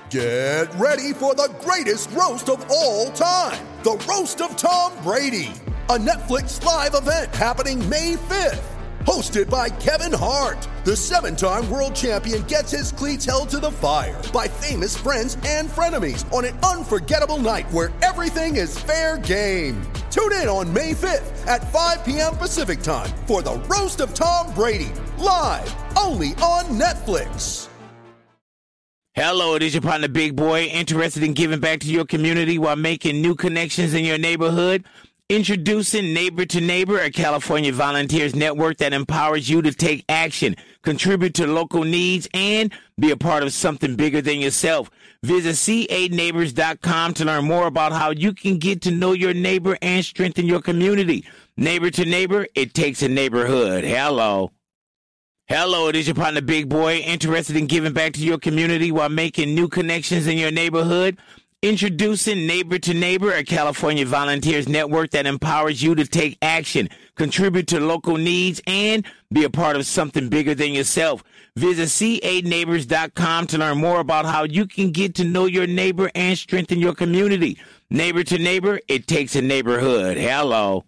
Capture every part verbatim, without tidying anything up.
Get ready for the greatest roast of all time, the Roast of Tom Brady, a Netflix live event happening May fifth. Hosted by Kevin Hart, the seven-time world champion gets his cleats held to the fire by famous friends and frenemies on an unforgettable night where everything is fair game. Tune in on May fifth at five p.m. Pacific time for the Roast of Tom Brady, live only on Netflix. Hello, it is your partner, Big Boy, interested in giving back to your community while making new connections in your neighborhood? Introducing Neighbor to Neighbor, a California volunteers network that empowers you to take action, contribute to local needs, and be a part of something bigger than yourself. Visit c a neighbors dot com to learn more about how you can get to know your neighbor and strengthen your community. Neighbor to Neighbor, it takes a neighborhood. Hello. Hello, it is your partner, Big Boy, interested in giving back to your community while making new connections in your neighborhood? Introducing Neighbor to Neighbor, a California volunteers network that empowers you to take action, contribute to local needs, and be a part of something bigger than yourself. Visit c a neighbors dot com to learn more about how you can get to know your neighbor and strengthen your community. Neighbor to Neighbor, it takes a neighborhood. Hello.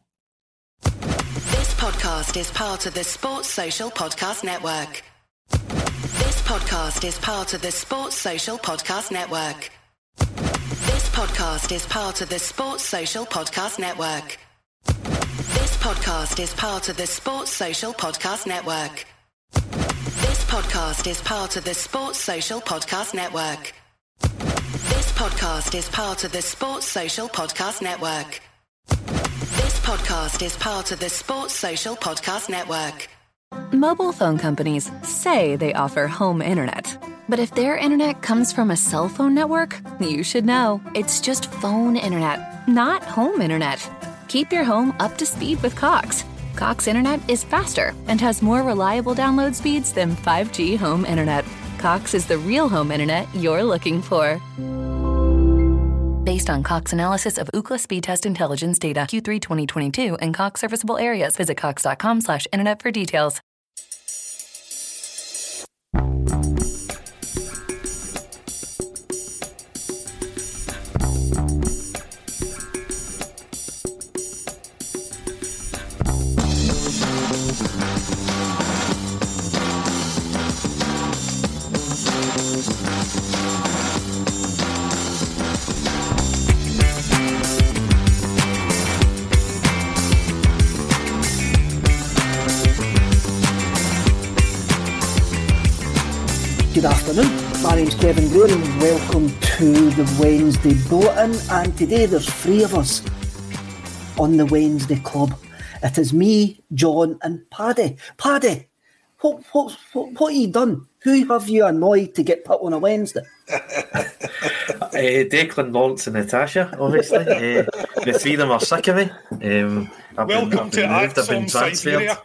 This podcast is part of the Sports Social Podcast Network. This podcast is part of the Sports Social Podcast Network. This podcast is part of the Sports Social Podcast Network. This podcast is part of the Sports Social Podcast Network. This podcast is part of the Sports Social Podcast Network. This podcast is part of the Sports Social Podcast Network. This podcast is part of the Sports Social Podcast Network. Mobile phone companies say they offer home internet. But if their internet comes from a cell phone network, you should know. It's just phone internet, not home internet. Keep your home up to speed with Cox. Cox internet is faster and has more reliable download speeds than five G home internet. Cox is the real home internet you're looking for. Based on Cox analysis of Ookla speed test intelligence data Q three twenty twenty-two and Cox serviceable areas. Visit cox.com slash internet for details. Good afternoon, my name's Kevin Gore and welcome to the Wednesday Bulletin, and today there's three of us on the Wednesday Club. It is me, John and Paddy. Paddy, what, what, what, what have you done? Who have you annoyed to get put on a Wednesday? uh, Declan, Lawrence and Natasha, obviously. uh, the three of them are sick of me. Um, I've welcome been, I've to been moved, I've been transferred.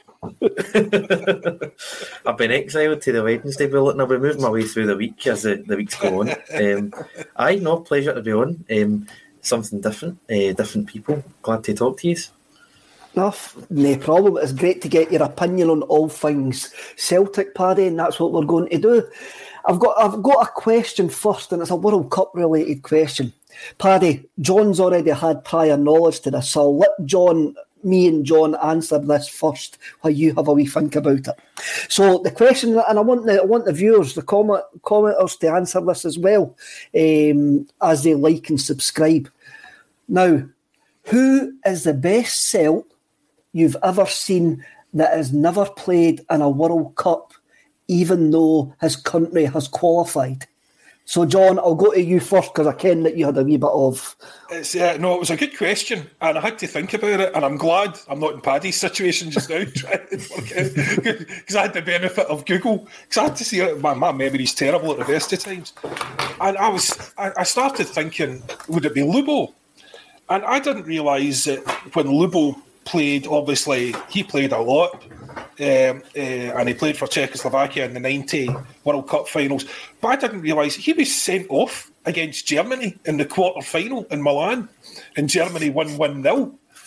I've been exiled to the Wednesday Bulletin. I'll be moving my way through the week as the, the weeks go on. Um, aye, no, pleasure to be on. Um, something different, uh, different people. Glad to talk to you. No, no problem. It's great to get your opinion on all things Celtic, Paddy, and that's what we're going to do. I've got I've got a question first, and it's a World Cup related question. Paddy, John's already had prior knowledge to this, so I'll let John, me and John answer this first while you have a wee think about it. So the question, and I want the I want the viewers, the comment, commenters to answer this as well, um, as they like and subscribe. Now, who is the best Celt you've ever seen that has never played in a World Cup, even though his country has qualified? So, John, I'll go to you first because I ken that you had a wee bit of... It's, uh, no, it was a good question, and I had to think about it, and I'm glad I'm not in Paddy's situation just now, trying to work out, because I had the benefit of Google, because I had to see it. My, my memory's terrible at the best of times. And I was, I, I started thinking, would it be Lubo? And I didn't realise that when Lubo played, obviously, he played a lot. Um, uh, and he played for Czechoslovakia in the ninety World Cup finals. But I didn't realise he was sent off against Germany in the quarter final in Milan, and Germany won one nil.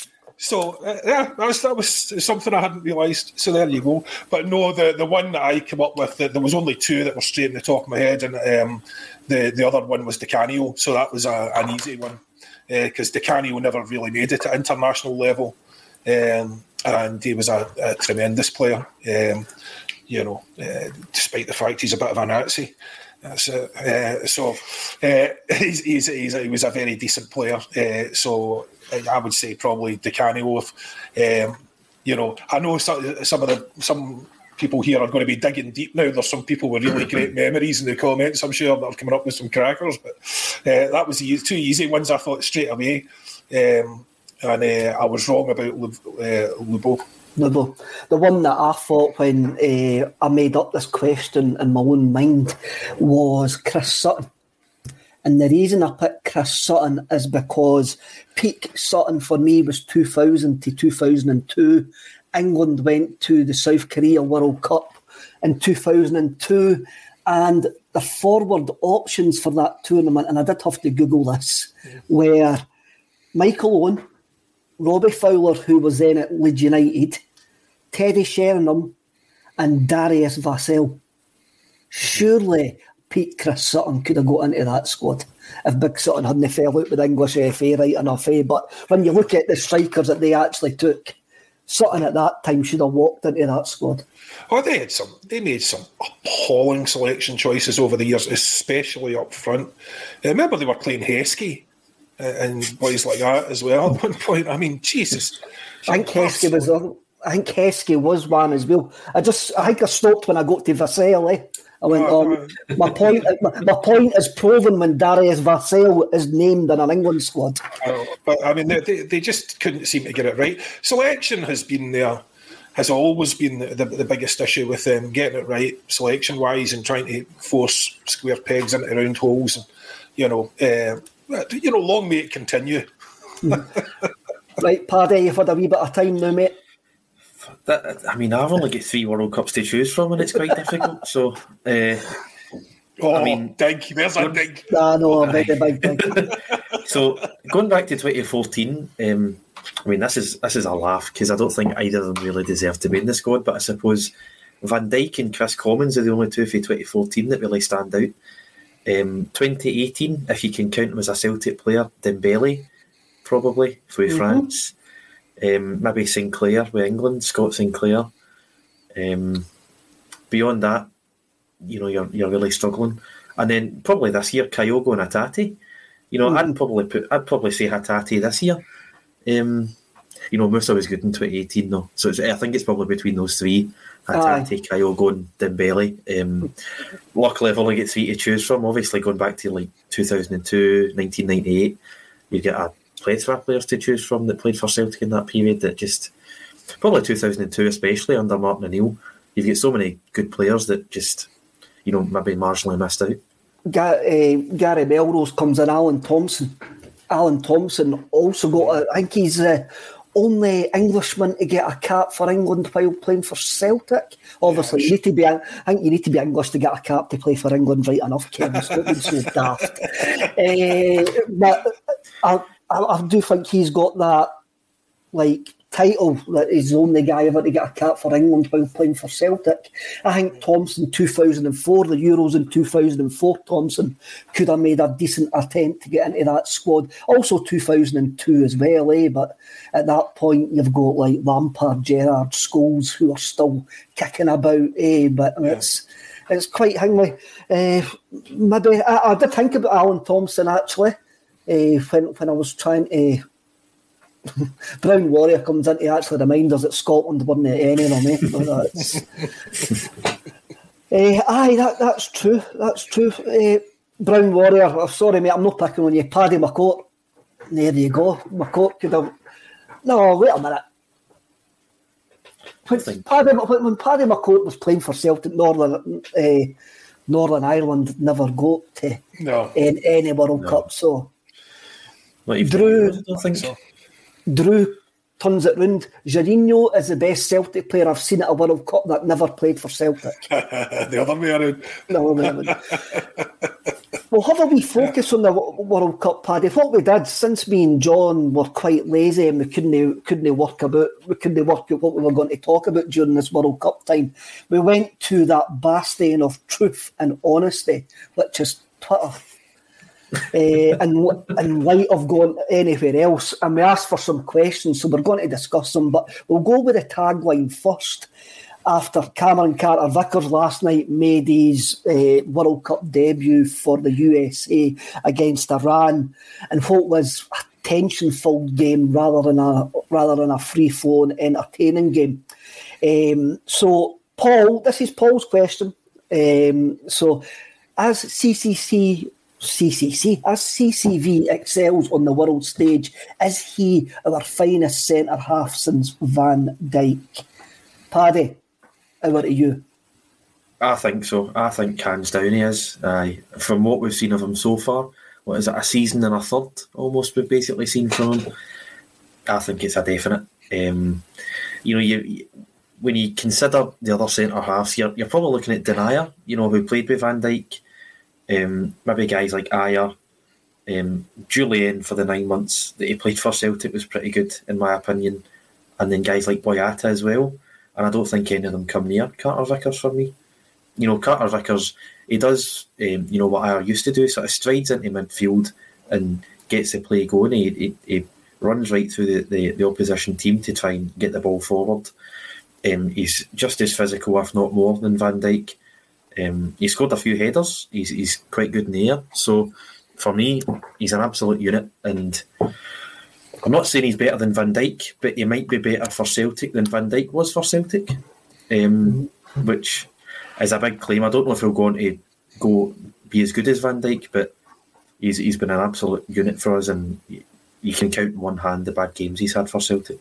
So uh, yeah, that was that was something I hadn't realised. So there you go. But no, the, the one that I came up with, the, there was only two that were straight in the top of my head, and um, the the other one was Di Canio. So that was a, an easy one because uh, Di Canio never really made it at international level, um, and he was a, a tremendous player. Um, you know, uh, despite the fact he's a bit of a Nazi. That's, uh, uh, so uh, he's, he's, he's, he was a very decent player. Uh, so I would say probably Di Canio. If, um, you know, I know some, some of the some people here are going to be digging deep now. There's some people with really great memories in the comments, I'm sure, that are coming up with some crackers. But uh, that was the two easy ones I thought straight away. Um, and uh, I was wrong about uh, Lubo. Lubo. The one that I thought when uh, I made up this question in my own mind was Chris Sutton. And the reason I picked Chris Sutton is because peak Sutton for me was two thousand to two thousand two. England went to the South Korea World Cup in two thousand two, and the forward options for that tournament, and I did have to Google this, yeah. were Michael Owen, Robbie Fowler, who was then at Leeds United, Teddy Sheringham, and Darius Vassell. Surely Pete Chris Sutton could have got into that squad if Big Sutton hadn't fell out with the English F A right enough. Eh? But when you look at the strikers that they actually took, Sutton at that time should have walked into that squad. Oh, they had some. They made some appalling selection choices over the years, especially up front. I remember they were playing Heskey and boys like that as well at one point. I mean, Jesus. I think Heskey was. I think Heskey was one as well. I just. I think I stopped when I got to Vassell. Eh? I went. Oh, um, my point. My, my point is proven when Darius Vassell is named in an England squad. Oh, but I mean, they, they they just couldn't seem to get it right. Selection has been there. Has always been the, the, the biggest issue with them getting it right, selection wise, and trying to force square pegs into round holes. And you know, uh, you know, long may it continue. Right, Paddy, you've had a wee bit of time now, mate. That, I mean, I've only got three World Cups to choose from, and it's quite difficult. So, uh, oh, I mean, dig, there's a dig. I know, a big, big dig. So, going back to twenty fourteen. Um, I mean, this is this is a laugh because I don't think either of them really deserve to be in the squad. But I suppose Van Dijk and Chris Commons are the only two for twenty fourteen that really stand out. Um, twenty eighteen, if you can count him as a Celtic player, Dembele, probably for mm-hmm. France. Um, maybe Sinclair with England, Scott Sinclair. Um, beyond that, you know, you're you're really struggling. And then probably this year, Kyogo and Hatate. You know, mm-hmm. I'd probably put I'd probably say Hatate this year. Um, you know, Musa was good in twenty eighteen though, so it's, I think it's probably between those three: Hatate, Kyogo, and Dembele. Um, luckily, I've only got three to choose from. Obviously, going back to like two thousand two, nineteen ninety-eight, you get a plethora of players to choose from that played for Celtic in that period. That just probably two thousand two, especially under Martin O'Neill, you've got so many good players that just, you know, maybe marginally missed out. Ga- uh, Gary Melrose comes in. Alan Thompson. Alan Thompson also got, a, I think he's the only Englishman to get a cap for England while playing for Celtic. Obviously, yeah, you need to be, I think you need to be English to get a cap to play for England, right enough, Kevin. Stop being so daft. Uh, but I, I, I do think he's got that, like, title that he's the only guy ever to get a cap for England while playing for Celtic. I think Thompson two thousand four, the Euros in two thousand four, Thompson could have made a decent attempt to get into that squad. Also two thousand two as well, eh? But at that point you've got like Lampard, Gerrard, Scholes who are still kicking about, eh? But yeah. it's it's quite hangly. Uh, maybe I, I did think about Alan Thompson actually uh, when when I was trying to. Brown Warrior comes in to actually remind us that Scotland weren't any of them, eh? That's, uh, aye, that, that's true. That's true. Uh, Brown Warrior, oh, sorry, mate, I'm not picking on you. Paddy McCourt. There you go. McCourt could have. No, wait a minute. When Paddy, when Paddy McCourt was playing for Celtic, Northern uh, Northern Ireland never got to no. any, any World no. Cup. So, Drew, I don't think so. Drew turns it round. Jorginho is the best Celtic player I've seen at a World Cup that never played for Celtic. The other way around. No, no, no. We'll have a wee focus yeah. on the World Cup, Paddy. What we did, since me and John were quite lazy and we couldn't couldn't work about we couldn't work out what we were going to talk about during this World Cup time, we went to that bastion of truth and honesty, which is Twitter. uh, and in light of going anywhere else, and we asked for some questions, so we're going to discuss them, but we'll go with the tagline first. After Cameron Carter-Vickers last night made his uh, World Cup debut for the U S A against Iran, and what was a tension-filled game rather than a rather than a free-flowing, entertaining game. Um, so, Paul, this is Paul's question. Um, so, as C C C, C C C, as C C V excels on the world stage, is he our finest centre half since Van Dijk? Paddy, over to you. I think so. I think hands down he is. Uh, from what we've seen of him so far, what is it, a season and a third almost we've basically seen from him. I think it's a definite. Um, you know, you when you consider the other centre halves, you're, you're probably looking at Denayer, you know, who played with Van Dijk. Um, maybe guys like Ayer. Um, Julian, for the nine months that he played for Celtic, was pretty good, in my opinion. And then guys like Boyata as well. And I don't think any of them come near Carter-Vickers for me. You know, Carter-Vickers, he does, um, you know, what I used to do, sort of strides into midfield and gets the play going. He, he, he runs right through the, the, the opposition team to try and get the ball forward. Um, he's just as physical, if not more, than Van Dijk. Um, he scored a few headers. He's, he's quite good in the air. So, for me, he's an absolute unit. And I'm not saying he's better than Van Dijk, but he might be better for Celtic than Van Dijk was for Celtic, um, which is a big claim. I don't know if he'll go on to go be as good as Van Dijk, but he's he's been an absolute unit for us, and you can count in one hand the bad games he's had for Celtic.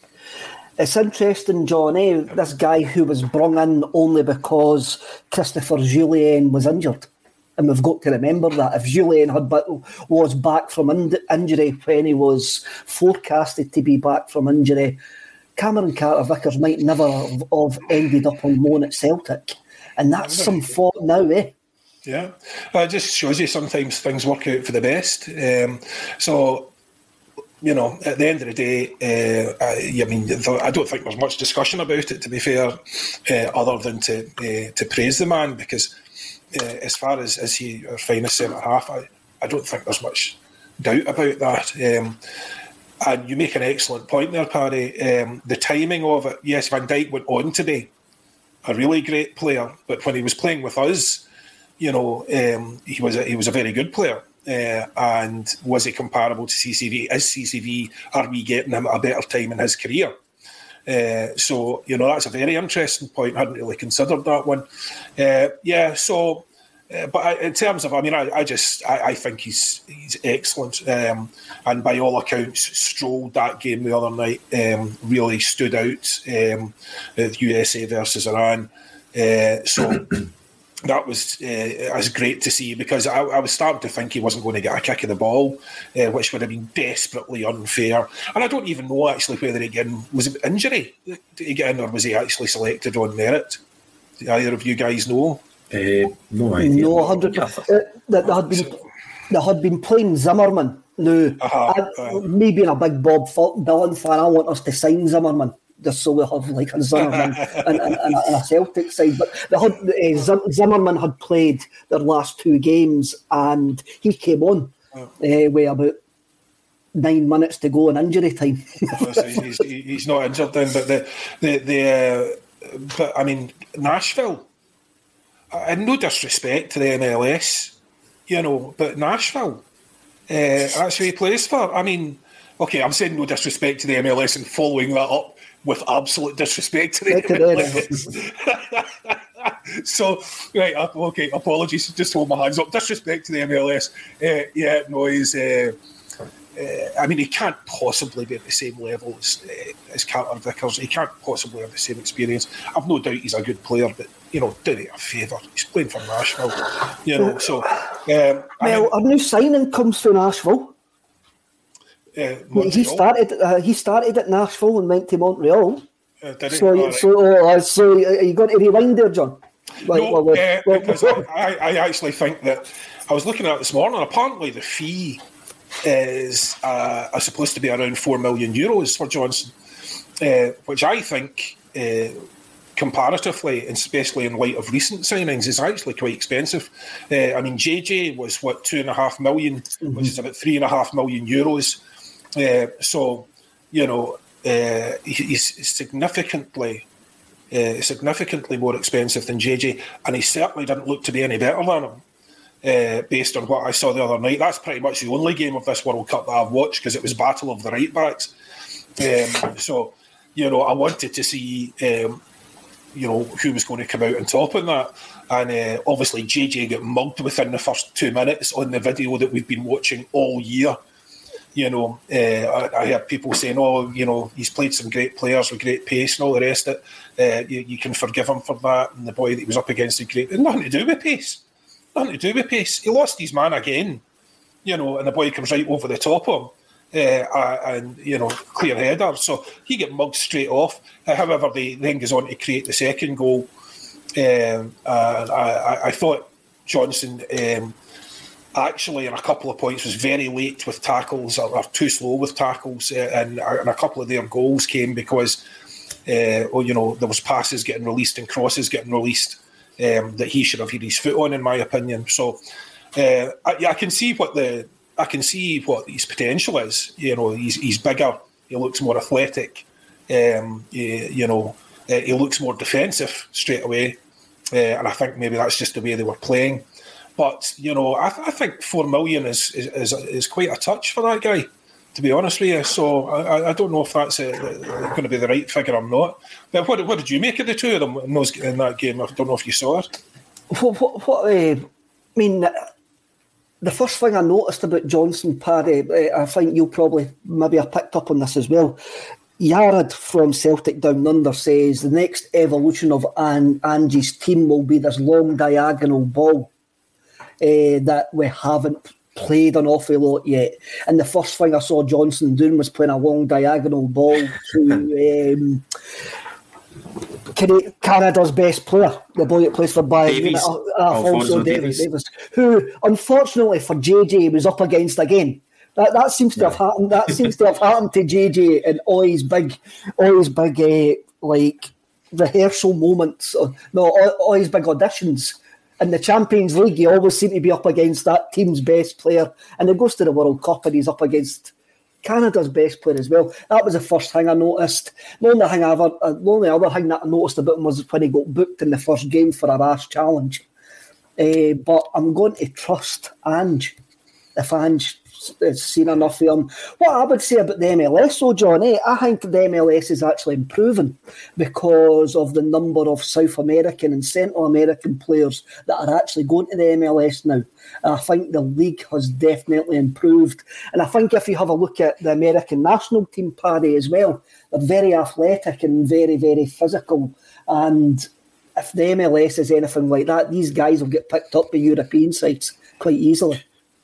It's interesting, John, eh? This guy who was brung in only because Christopher Jullien was injured. And we've got to remember that if Jullien had was back from in- injury when he was forecasted to be back from injury, Cameron Carter-Vickers might never have, have ended up on loan at Celtic. And that's some fault now, eh? Yeah. Well, it just shows you sometimes things work out for the best. Um, so, you know, at the end of the day, uh, I, I mean, I don't think there's much discussion about it, to be fair, uh, other than to uh, to praise the man, because Uh, as far as is he our finest centre half, I, I don't think there's much doubt about that. Um, and you make an excellent point there, Paddy. Um, the timing of it, yes, Van Dijk went on to be a really great player, but when he was playing with us, you know, um, he was a, he was a very good player. Uh, and was he comparable to C C V? Is C C V? Are we getting him at a better time in his career? Uh, so, you know, that's a very interesting point. I hadn't really considered that one. Uh, yeah, so, uh, but I, in terms of, I mean, I, I just, I, I think he's he's excellent. Um, and by all accounts, strolled that game the other night, um, really stood out, um, with U S A versus Iran. Uh, so that was uh, was great to see, because I, I was starting to think he wasn't going to get a kick of the ball, uh, which would have been desperately unfair. And I don't even know actually whether he get in, was it injury did he get in, or was he actually selected on merit? Do either of you guys know? Uh, no idea. No, one hundred percent. Uh, that had been they had been playing Zimmerman. No, uh-huh, I, uh, me being a big Bob Dylan fan, I want us to sign Zimmerman, just so we have like a Zimmerman and, and, and, a, and a Celtic side. But they had, uh, Zimmerman had played their last two games, and he came on uh, with about nine minutes to go in injury time. so he's, he's not injured then, but the the, the uh, but I mean, Nashville, and no disrespect to the M L S, you know, but Nashville, uh, that's who he plays for. I mean, okay, I'm saying no disrespect to the M L S and following that up with absolute disrespect to the M L S. So, right, okay, apologies, just hold my hands up. Disrespect to the M L S. Uh, yeah, no, he's... Uh, uh, I mean, he can't possibly be at the same level as, uh, as Carter-Vickers. He can't possibly have the same experience. I've no doubt he's a good player, but, you know, do me a favour. He's playing for Nashville, you know, so... Um, well, I mean, our new signing comes from Nashville. Uh, he started. Uh, he started at Nashville and went to Montreal. Uh, did he? So, right. so, uh, so, are you going to rewind there, John? Like, no, well, well, uh, well, because well, I, I actually think that I was looking at it this morning. Apparently, the fee is uh, is supposed to be around four million euros for Johnson, uh, which I think, uh, comparatively, and especially in light of recent signings, is actually quite expensive. Uh, I mean, J J was what two and a half million, mm-hmm. which is about three and a half million euros. Uh, so, you know, uh, he's significantly. Uh, significantly more expensive than J J, and he certainly didn't look to be any better than him, uh, based on what I saw the other night. That's pretty much the only game of this World Cup that I've watched, because it was battle of the right backs. Um, so, you know, I wanted to see, um, you know, who was going to come out on top in that. And uh, obviously J J got mugged within the first two minutes on the video that we've been watching all year. You know, uh, I, I heard people saying, oh, you know, he's played some great players with great pace and all the rest of it. Uh, you, you can forgive him for that. And the boy that he was up against is great. Nothing to do with pace. Nothing to do with pace. He lost his man again, you know, and the boy comes right over the top of him. Uh, and, you know, clear header. So he get mugged straight off. Uh, however, they then goes on to create the second goal. Um, uh, I, I thought Johnson... Um, actually, in a couple of points, was very late with tackles, or, or too slow with tackles, uh, and, and a couple of their goals came because, uh, well, you know, there was passes getting released and crosses getting released um, that he should have had his foot on, in my opinion. So, uh, I, yeah, I can see what the I can see what his potential is. You know, he's he's bigger, he looks more athletic, um, he, you know, uh, he looks more defensive straight away, uh, and I think maybe that's just the way they were playing. But, you know, I, th- I think four million is, is is is quite a touch for that guy, to be honest with you. So I, I don't know if that's a, a, going to be the right figure or not. But what, what did you make of the two of them in, those, in that game? I don't know if you saw it. What, what, what uh, I mean, the first thing I noticed about Johnson, Paddy, uh, I think you'll probably maybe have picked up on this as well. Yared from Celtic Down Under says the next evolution of An- Angie's team will be this long diagonal ball. Uh, that we haven't played an awful lot yet. And the first thing I saw Johnson doing was playing a long diagonal ball to um, Canada's best player, the boy that plays for Bayern Munich, uh, Alphonso Davies, Davies, who unfortunately for J J was up against again. That that seems to yeah. have happened. That seems to have happened to J J in all his big, all his big uh, like rehearsal moments. Or, no, all, all his big auditions. In the Champions League, you always seem to be up against that team's best player. And it goes to the World Cup and he's up against Canada's best player as well. That was the first thing I noticed. The only, thing I ever, uh, the only other thing that I noticed about him was when he got booked in the first game for a rash challenge. Uh, but I'm going to trust Ange. If Ange has seen enough of him. What I would say about the M L S, though, John, eh, I think the M L S is actually improving because of the number of South American and Central American players that are actually going to the M L S now. And I think the league has definitely improved. And I think if you have a look at the American national team, Paddy, as well, they're very athletic and very, very physical. And if the M L S is anything like that, these guys will get picked up by European sides quite easily.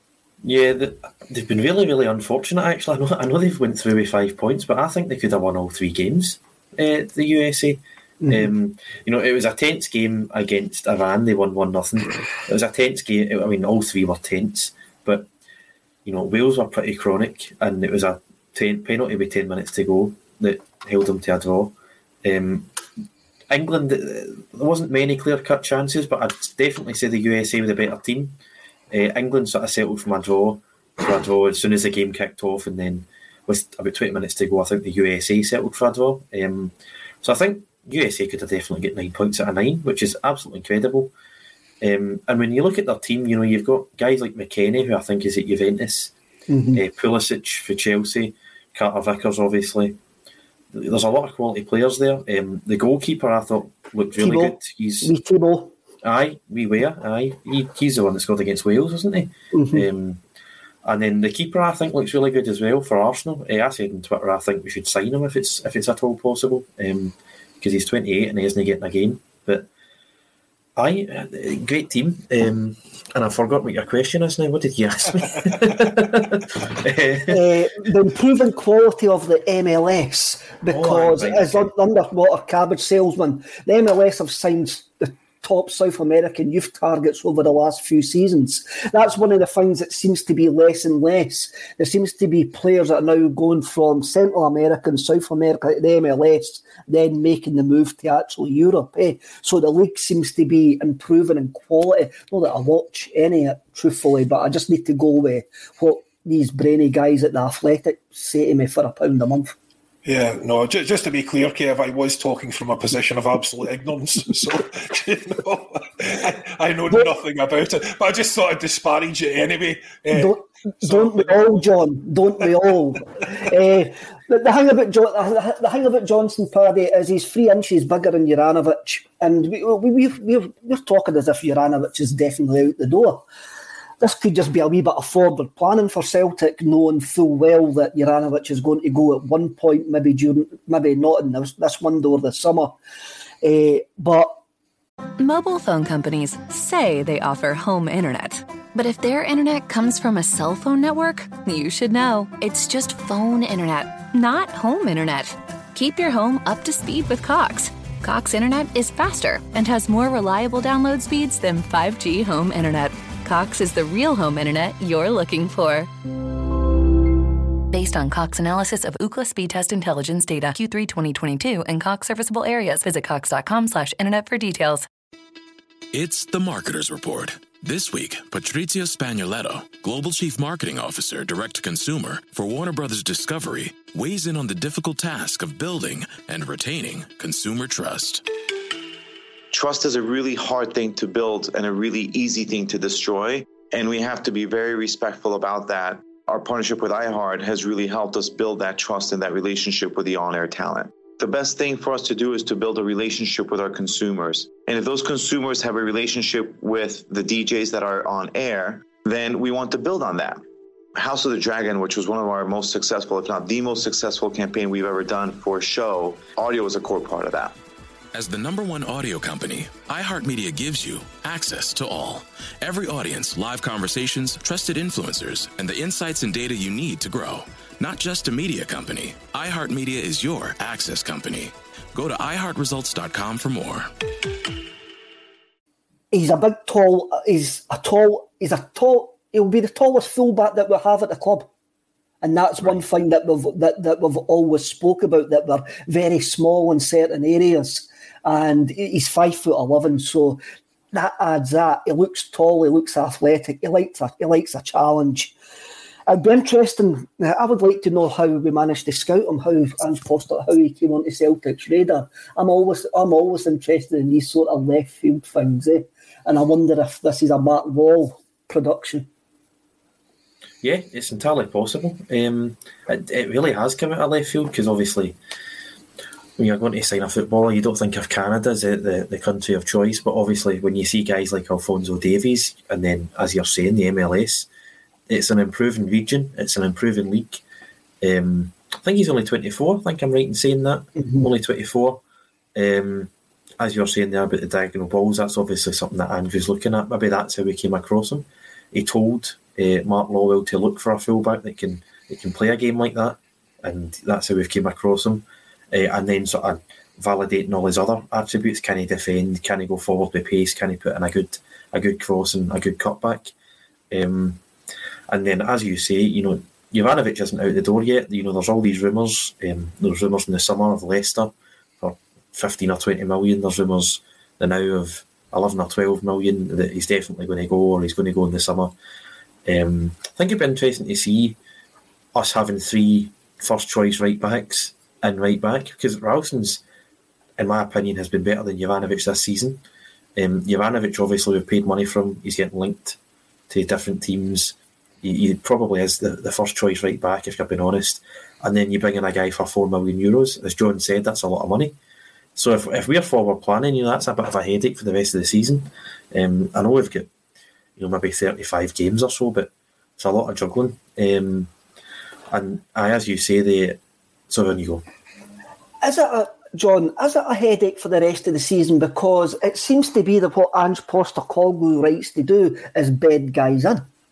Yeah, they've been really, really unfortunate, actually. I know, I know they've went through with five points, but I think they could have won all three games, uh, the U S A. Mm-hmm. Um, you know, it was a tense game against Iran. They won one nothing. It was a tense game. I mean, all three were tense, but, you know, Wales were pretty chronic, and it was a ten, penalty with ten minutes to go that held them to a draw. Um, England, there wasn't many clear-cut chances, but I'd definitely say the U S A was a better team. Uh, England sort of settled from a draw for a draw as soon as the game kicked off, and then with about twenty minutes to go, I think the U S A settled for a draw. Um, so I think U S A could have definitely got nine points out of nine, which is absolutely incredible. Um, and when you look at their team, you know, you've got guys like McKennie, who I think is at Juventus, mm-hmm. uh, Pulisic for Chelsea, Carter Vickers, obviously. There's a lot of quality players there. Um, the goalkeeper, I thought, looked really Thibaut. good. He's Thibaut. Aye, we were. Aye, he, he's the one that scored against Wales, isn't he? Mm-hmm. Um, and then the keeper, I think, looks really good as well for Arsenal. Uh, I said on Twitter, I think we should sign him if it's if it's at all possible, because um, he's twenty-eight and he isn't getting a game. But aye, uh, great team. Um, and I forgot what your question is now. What did you ask me? uh, the improving quality of the M L S, because oh, right, as okay. un- underwater cabbage salesman, the M L S have signed the top South American youth targets over the last few seasons. That's one of the things that seems to be less and less. There seems to be players that are now going from Central America and South America to the M L S, then making the move to actual Europe. Eh? So the league seems to be improving in quality. Not that I watch any of it, truthfully, but I just need to go with what these brainy guys at The Athletic say to me for a pound a month. Yeah, no, just, just to be clear, Kev, I was talking from a position of absolute ignorance, so you know, I, I know nothing about it, but I just thought I'd disparage you anyway. Uh, don't so. don't we all, John? Don't we all? uh, the, the thing about jo- the, the thing about Johnson, Paddy, is he's three inches bigger than Juranovic, and we, we, we, we're, we're talking as if Juranovic is definitely out the door. This could just be a wee bit of forward planning for Celtic, knowing full well that Juranovic is going to go at one point, maybe during, maybe not in this, this window or the summer. Uh, but mobile phone companies say they offer home internet. But if their internet comes from a cell phone network, you should know. It's just phone internet, not home internet. Keep your home up to speed with Cox. Cox internet is faster and has more reliable download speeds than five G home internet. Cox is the real home internet you're looking for. Based on Cox analysis of Ookla speed test intelligence data Q three twenty twenty-two and Cox serviceable areas. Visit cox.com slash internet for details. It's The Marketer's Report. This week, Patrizia Spagnoletto, Global Chief Marketing Officer, Direct to Consumer for Warner Brothers Discovery, weighs in on the difficult task of building and retaining consumer trust. Trust is a really hard thing to build and a really easy thing to destroy, and we have to be very respectful about that. Our partnership with iHeart has really helped us build that trust and that relationship with the on-air talent. The best thing for us to do is to build a relationship with our consumers. And if those consumers have a relationship with the D Js that are on air, then we want to build on that. House of the Dragon, which was one of our most successful, if not the most successful campaign we've ever done for a show, audio is a core part of that. As the number one audio company, iHeartMedia gives you access to all. Every audience, live conversations, trusted influencers, and the insights and data you need to grow. Not just a media company, iHeartMedia is your access company. Go to i heart results dot com for more. He's a big, tall, he's a tall, he's a tall, he'll be the tallest fullback that we have at the club. And that's one thing that we've, that, that we've always spoke about, that we're very small in certain areas. And he's five foot eleven, so that adds that. He looks tall, he looks athletic, he likes a, he likes a challenge. It'd be interesting. I would like to know how we managed to scout him, how Ange Foster, how he came onto Celtic's radar. I'm always, I'm always interested in these sort of left field things, eh? And I wonder if this is a Matt Wall production. Yeah, it's entirely possible. Um, it, it really has come out of left field, because obviously, when you're going to sign a footballer, you don't think of Canada as the, the, the country of choice, but obviously when you see guys like Alphonso Davies, and then, as you're saying, the M L S, it's an improving region, it's an improving league. Um, I think he's only twenty-four, I think I'm right in saying that, mm-hmm. Only twenty-four. Um, as you're saying there about the diagonal balls, that's obviously something that Andrew's looking at. Maybe that's how we came across him. He told uh, Mark Lawwell to look for a fullback that can that can play a game like that, and that's how we've came across him. Uh, and then sort of validating all his other attributes. Can he defend? Can he go forward with pace? Can he put in a good a good cross and a good cutback? Um, and then, as you say, you know, Juranovic isn't out the door yet. You know, there's all these rumours. Um, there's rumours in the summer of Leicester for fifteen or twenty million. There's rumours the now of eleven or twelve million that he's definitely going to go, or he's going to go in the summer. Um, I think it'd be interesting to see us having three first choice right backs and right back, because Ralston's, in my opinion, has been better than Juranovic this season. Um, Juranovic, obviously, we've paid money from. He's getting linked to different teams. He, he probably is the, the first choice right back, if you're being honest. And then you bring in a guy for four million euros. As John said, that's a lot of money. So if if we're forward planning, you know, that's a bit of a headache for the rest of the season. Um, I know we've got, you know, maybe thirty-five games or so, but it's a lot of juggling. Um, and I, as you say, the so on you go. Is it a John? Is it a headache for the rest of the season? Because it seems to be that what Ange Postecoglou likes to do is bed guys in.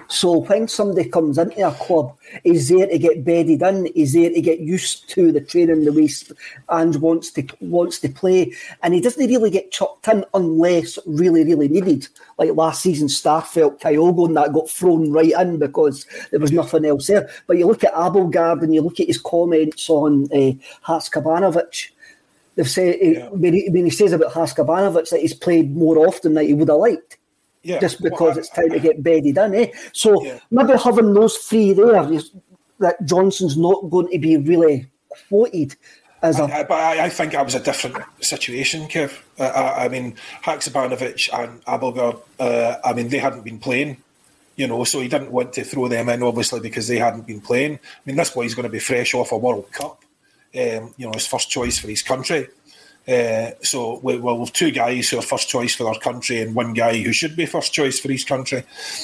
So when somebody comes into a club, he's there to get bedded in, he's there to get used to the training, the way and wants to wants to play, and he doesn't really get chucked in unless really, really needed. Like last season, Starfelt, Kyogo, and that got thrown right in because there was nothing else there. But you look at Abelgard and you look at his comments on uh, Haskabanovic. They've said yeah. when, he, when he says about Haskabanovic that he's played more often than he would have liked. Yeah. Just because well, I, it's time to get bedded in, eh? So yeah. maybe having those three there, is, that Johnson's not going to be really quoted as a... I, I, but I, I think that was a different situation, Kev. Uh, I, I mean, Haksabanovic and Abelgard, uh, I mean, they hadn't been playing, you know, so he didn't want to throw them in, obviously, because they hadn't been playing. I mean, this boy's going to be fresh off a World Cup, um, you know, his first choice for his country. Uh, so, we, well, we've two guys who are first choice for their country and one guy who should be first choice for his country.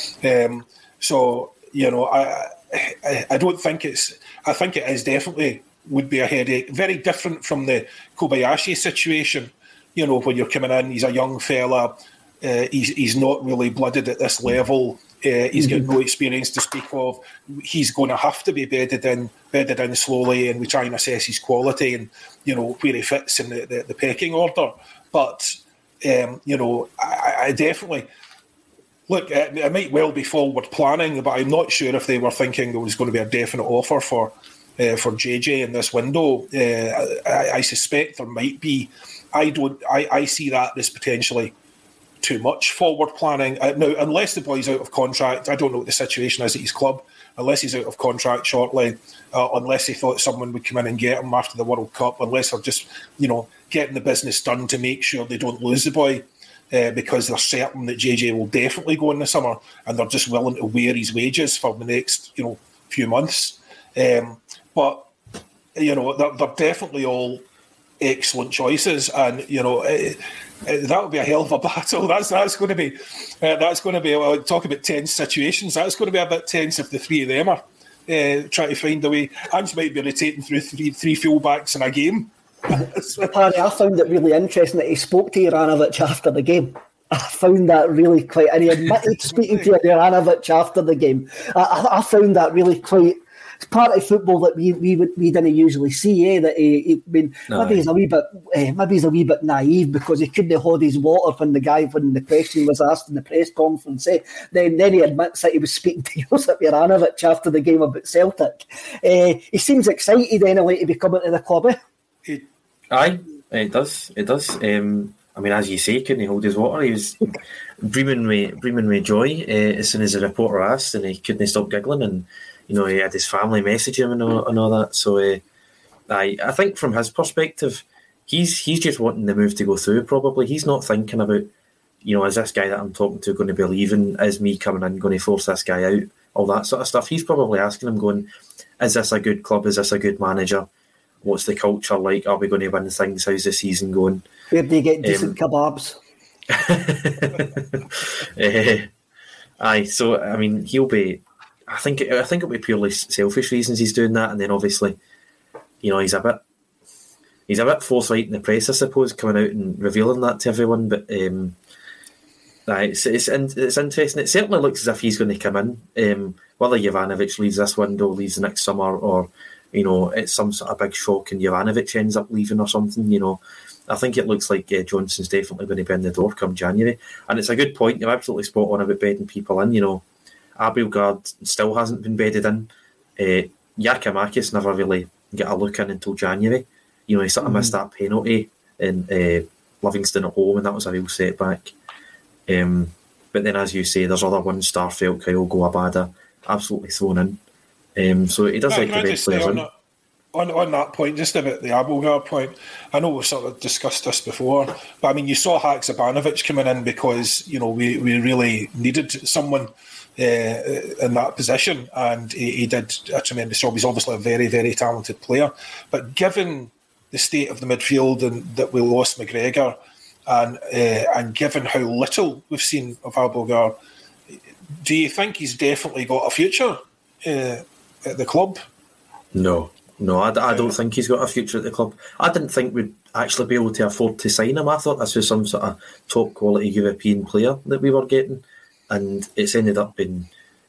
Um, so, you know, I, I, I don't think it's... I think it is definitely... would be a headache. Very different from the Kobayashi situation, you know, when you're coming in, he's a young fella, uh, he's he's not really blooded at this level, uh, he's got no experience to speak of, he's going to have to be bedded in, bedded in slowly, and we try and assess his quality and, you know, where he fits in the, the, the pecking order. But, um, you know, I, I definitely... Look, it, it might well be forward planning, but I'm not sure if they were thinking there was going to be a definite offer for Uh, for J J in this window. Uh, I, I suspect there might be. I don't. I, I see that as potentially too much forward planning. Uh, now, unless the boy's out of contract, I don't know what the situation is at his club. Unless he's out of contract shortly, uh, unless he thought someone would come in and get him after the World Cup, unless they're just, you know, getting the business done to make sure they don't lose the boy, uh, because they're certain that J J will definitely go in the summer, and they're just willing to wear his wages for the next, you know, few months. Um, But, you know, they're, they're definitely all excellent choices, and, you know, it, it, that would be a hell of a battle. That's that's going to be, uh, that's going to be, well, talk about tense situations, that's going to be a bit tense if the three of them are uh, trying to find a way. Ange might be rotating through three, three full-backs in a game. Harry, I found it really interesting that he spoke to Juranovic after the game. I found that really quite, and he admitted speaking to Juranovic after the game. I, I found that really quite... It's part of football that we we we didn't usually see. Eh? That he, he I mean, no. maybe he's a wee bit eh, maybe he's a wee bit naive because he couldn't hold his water when the guy when the question was asked in the press conference. Eh? Then then he admits that he was speaking to Josip Juranovic after the game about Celtic. Eh, he seems excited anyway to be coming to the club. Eh? Aye, it does. It does. Um, I mean, as you say, couldn't he hold his water? He was brimming with brimming with joy uh, as soon as the reporter asked, and he couldn't stop giggling and. You know, he had his family message him and all, and all that. So, uh, I I think from his perspective, he's he's just wanting the move to go through. Probably he's not thinking about, you know, is this guy that I'm talking to going to be leaving? Is me coming in going to force this guy out? All that sort of stuff. He's probably asking him, going, is this a good club? Is this a good manager? What's the culture like? Are we going to win things? How's the season going? Where do you get decent um, kebabs? uh, aye, so I mean, he'll be. I think I think it'll be purely selfish reasons he's doing that, and then obviously, you know, he's a bit he's a bit forthright in the press, I suppose, coming out and revealing that to everyone. But um, it's it's it's interesting. It certainly looks as if he's going to come in, um, whether Jovanovic leaves this window, leaves the next summer, or you know, it's some sort of big shock and Jovanovic ends up leaving or something. You know, I think it looks like uh, Johnson's definitely going to be in the door come January, and it's a good point. You're absolutely spot on about bedding people in. You know. Abelgard still hasn't been bedded in. Uh, Giakoumakis never really got a look in until January. You know, he sort of mm. missed that penalty in uh, Livingston at home, and that was a real setback. Um, but then, as you say, there's other ones, Starfelt, Kyogo, Abada, absolutely thrown in. Um, so he does no, like to bed players in. On, on that point, just about the Abelgard point, I know we've sort of discussed this before, but I mean, you saw Haksabanovic coming in because, you know, we, we really needed someone Uh, in that position, and he, he did a tremendous job. He's obviously a very, very talented player, but given the state of the midfield and that we lost McGregor, and uh, and given how little we've seen of Abelgard, do you think he's definitely got a future uh, at the club? No, no, I, I don't think he's got a future at the club. I didn't think we'd actually be able to afford to sign him. I thought this was some sort of top quality European player that we were getting. And it's ended up being,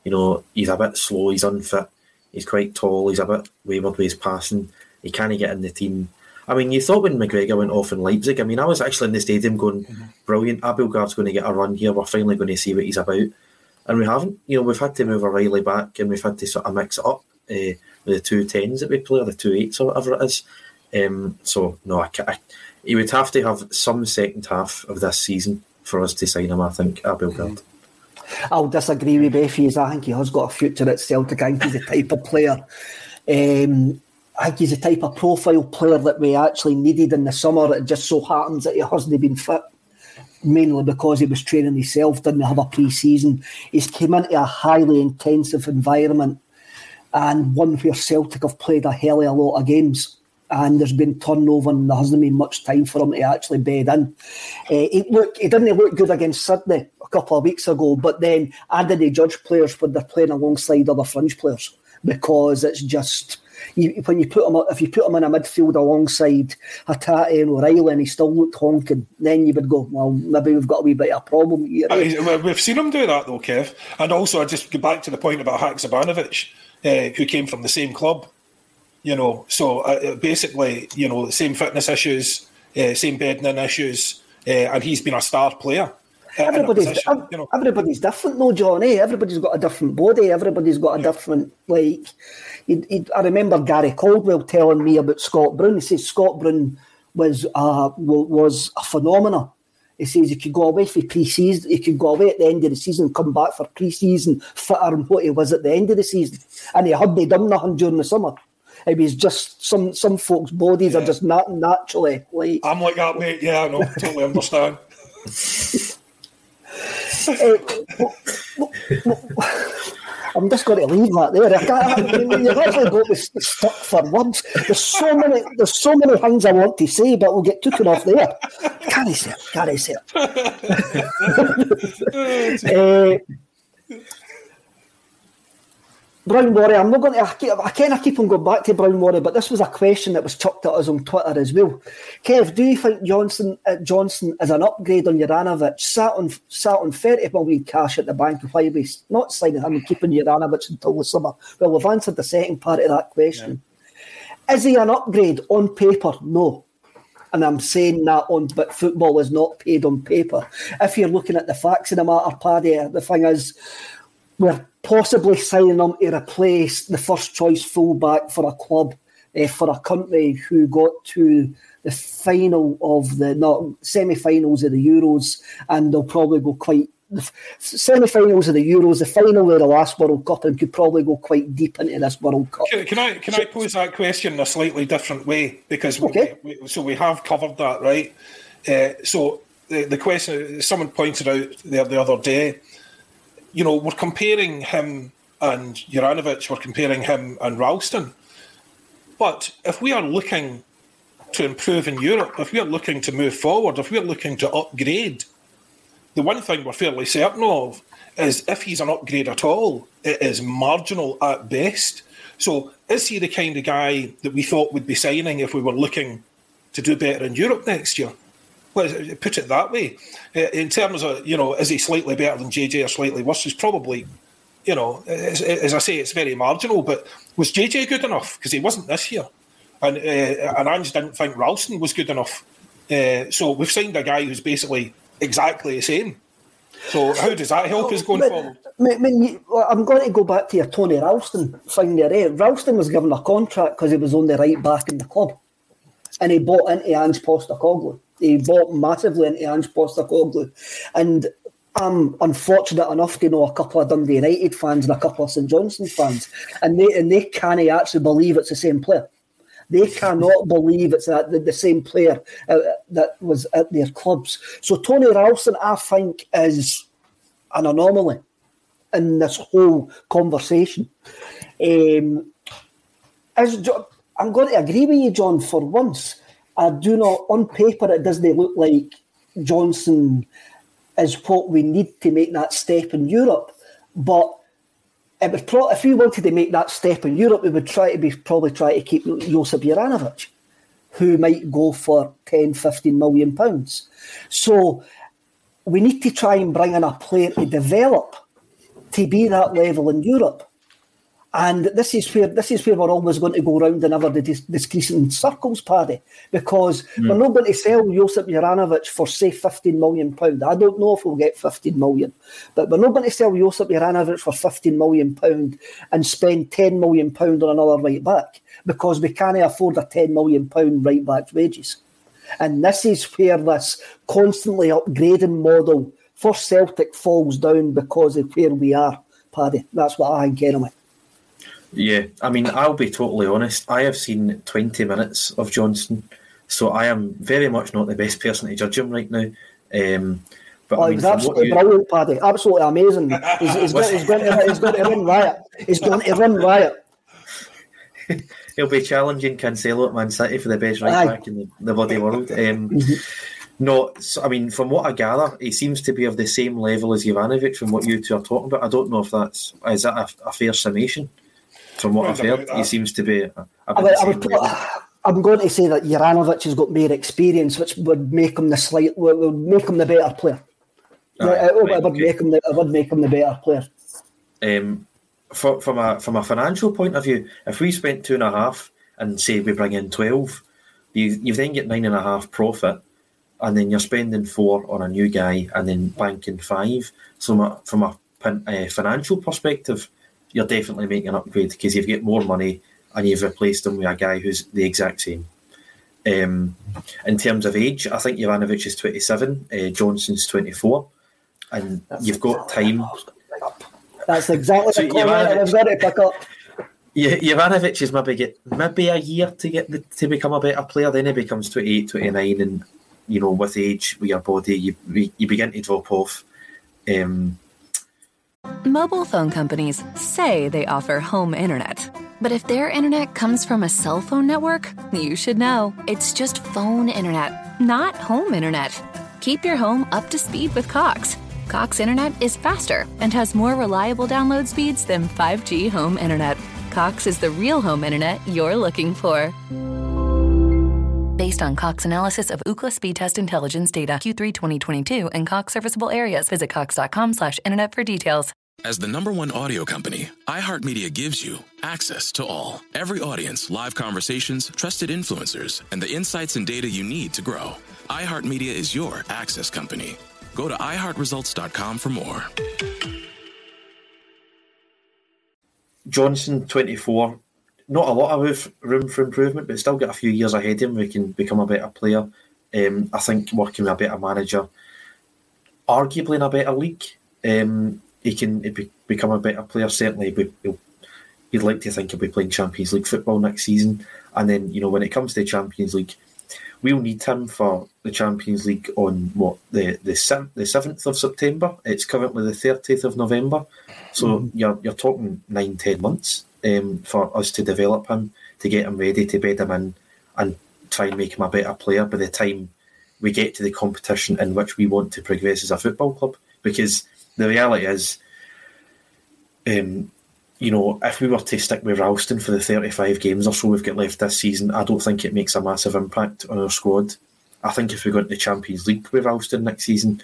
You know, he's a bit slow, he's unfit, he's quite tall, he's a bit wayward with his passing, he can't get in the team. I mean, you thought when McGregor went off in Leipzig, I mean, I was actually in the stadium going, mm-hmm. brilliant, Abildgaard's going to get a run here, we're finally going to see what he's about. And we haven't. You know, we've had to move O'Reilly back and we've had to sort of mix it up uh, with the two tens that we play, or the two eights or whatever it is. Um, so, no, I, I, he would have to have some second half of this season for us to sign him, I think, Abildgaard. I'll disagree with Beffies. I think he has got a future at Celtic. I think he's the type of player. Um, I think he's the type of profile player that we actually needed in the summer. It just so happens that he hasn't been fit, mainly because he was training himself, didn't have a pre-season. He's came into a highly intensive environment and one where Celtic have played a hell of a lot of games. And there's been turnover and there hasn't been much time for him to actually bed in. Uh, he, look, he didn't look good against Sydney a couple of weeks ago, but then I didn't judge players when they're playing alongside other fringe players, because it's just, you, when you put him, if you put him in a midfield alongside Hatate and O'Reilly and he still looked honking, then you would go, well, maybe we've got a wee bit of a problem here. Uh, we've seen him do that though, Kev. And also, I just go back to the point about Haksabanovic, uh, who came from the same club. You know, so uh, basically, you know, same fitness issues, uh, same bedding in issues, uh, and he's been a star player. Uh, everybody's, position, you know. everybody's different though, John, eh? Everybody's got a different body, everybody's got a yeah. different, like, he'd, he'd, I remember Gary Caldwell telling me about Scott Brun. He says Scott Brun was, uh, was a phenomenon. He says he could go away for pre-season, he could go away at the end of the season, come back for pre-season, fitter than what he was at the end of the season. And he hadn't done nothing during the summer. It was just some some folks' bodies yeah. are just not naturally like. I'm like that, mate. Yeah, I know. Totally understand. uh, I'm just going to leave that there. I can't, I mean, you've actually got me stuck for words. There's so many. There's so many things I want to say, but we'll get taken off there. Can I say it? Can I say it? uh, Brown Warrior, I'm not going to, I, keep, I kind of keep on going back to Brown Warrior, but this was a question that was chucked at us on Twitter as well. Kev, do you think Johnson uh, Johnson is an upgrade on Juranovic? Sat on sat on thirty million cash at the bank, why we not signing him and keeping Juranovic until the summer? Well, we've answered the second part of that question. Yeah. Is he an upgrade on paper? No. And I'm saying that on, but football is not paid on paper. If you're looking at the facts of the matter, Paddy, the thing is, we're possibly signing him to replace the first choice fullback for a club, uh, for a country who got to the final of the not semi-finals of the Euros, and they'll probably go quite the semi-finals of the Euros, the final of the last World Cup, and could probably go quite deep into this World Cup. Can, can I can so, I pose that question in a slightly different way, because we, okay. we, so we have covered that, right? Uh, so the the question someone pointed out there the other day. You know, we're comparing him and Juranovic, we're comparing him and Ralston. But if we are looking to improve in Europe, if we are looking to move forward, if we are looking to upgrade, the one thing we're fairly certain of is if he's an upgrade at all, it is marginal at best. So is he the kind of guy that we thought would be signing if we were looking to do better in Europe next year? Well, put it that way. In terms of, you know, is he slightly better than J J or slightly worse? He's probably, you know, as, as I say, it's very marginal. But was J J good enough? Because he wasn't this year. And uh, and Ange didn't think Ralston was good enough. Uh, so we've signed a guy who's basically exactly the same. So how does that help us going but, forward? I mean, I'm going to go back to your Tony Ralston thing there. Eh? Ralston was given a contract because he was on the right back in the club. And he bought into Ange Postecoglou. He bought massively into Ange Postecoglou. And I'm unfortunate enough to know a couple of Dundee United fans and a couple of St Johnstone fans. And they and they can't actually believe it's the same player. They cannot believe it's that, the, the same player uh, that was at their clubs. So Tony Ralston, I think, is an anomaly in this whole conversation. Um, as I'm going to agree with you, John, for once. I do not, on paper, it doesn't look like Johnson is what we need to make that step in Europe. But it would pro- if we wanted to make that step in Europe, we would try to be probably try to keep Josip Juranovic, who might go for ten, fifteen million pounds. So we need to try and bring in a player to develop to be that level in Europe. And this is where this is where we're always going to go round in ever the dis- decreasing circles, Paddy, because mm. we're not going to sell Josip Juranovic for, say, fifteen million pounds. I don't know if we'll get fifteen million, but we're not going to sell Josip Juranovic for fifteen million pounds and spend ten million pounds on another right back, because we can't afford a ten million pounds right back's wages. And this is where this constantly upgrading model for Celtic falls down because of where we are, Paddy. That's what I think anyway. Yeah, I mean, I'll be totally honest. I have seen twenty minutes of Johnston, so I am very much not the best person to judge him right now. Um, but oh, I mean, he's absolutely you... brilliant, Paddy. Absolutely amazing. He's, he's, got, he's, going to, he's going to run riot. He's going to run riot. He'll be challenging Cancelo at Man City for the best right Aye. back in the, the bloody world. Um, no, so, I mean, from what I gather, he seems to be of the same level as Juranovic from what you two are talking about. I don't know if that's is that a, a fair summation. From what I've heard, he seems to be. A, a I would, I would put, I'm going to say that Juranovic has got more experience, which would make him the slight, would make him the better player. Aye, right, it, would okay. make him the, it would make him the better player. Um, for, from a from a financial point of view, if we spent two and a half and say we bring in twelve, you you then get nine and a half profit, and then you're spending four on a new guy and then banking five. So from a, from a uh, financial perspective, you're definitely making an upgrade because you've got more money and you've replaced him with a guy who's the exact same. Um, in terms of age, I think Juranovic is twenty-seven, uh, Johnson's twenty-four, and That's you've got time. That's exactly so the comment I was going to pick up. Yeah, Juranovic is maybe get maybe a year to get the, to become a better player. Then he becomes twenty-eight, twenty-nine, and you know, with age, with your body, you you begin to drop off. Um, Mobile phone companies say they offer home internet. But if their internet comes from a cell phone network, you should know. It's just phone internet, not home internet. Keep your home up to speed with Cox. Cox internet is faster and has more reliable download speeds than five G home internet. Cox is the real home internet you're looking for. Based on Cox analysis of Ookla speed test intelligence data Q three twenty twenty-two and Cox serviceable areas. Visit cox.com slash internet for details. As the number one audio company, iHeartMedia gives you access to all. Every audience, live conversations, trusted influencers, and the insights and data you need to grow. iHeartMedia is your access company. Go to i heart results dot com for more. Johnson, twenty-four. Not a lot of room for improvement, but still got a few years ahead of him. We can become a better player. Um, I think working with a better manager, arguably in a better league, um, he can be, become a better player. Certainly, we, he'll, he'd like to think he'll be playing Champions League football next season. And then, you know, when it comes to Champions League, we'll need him for the Champions League on what the the the seventh of September. It's currently the thirtieth of November, so mm-hmm. you're you're talking nine ten months. Um, for us to develop him, to get him ready, to bed him in and try and make him a better player by the time we get to the competition in which we want to progress as a football club. Because the reality is, um, you know, if we were to stick with Ralston for the thirty-five games or so we've got left this season, I don't think it makes a massive impact on our squad. I think if we go into the Champions League with Ralston next season,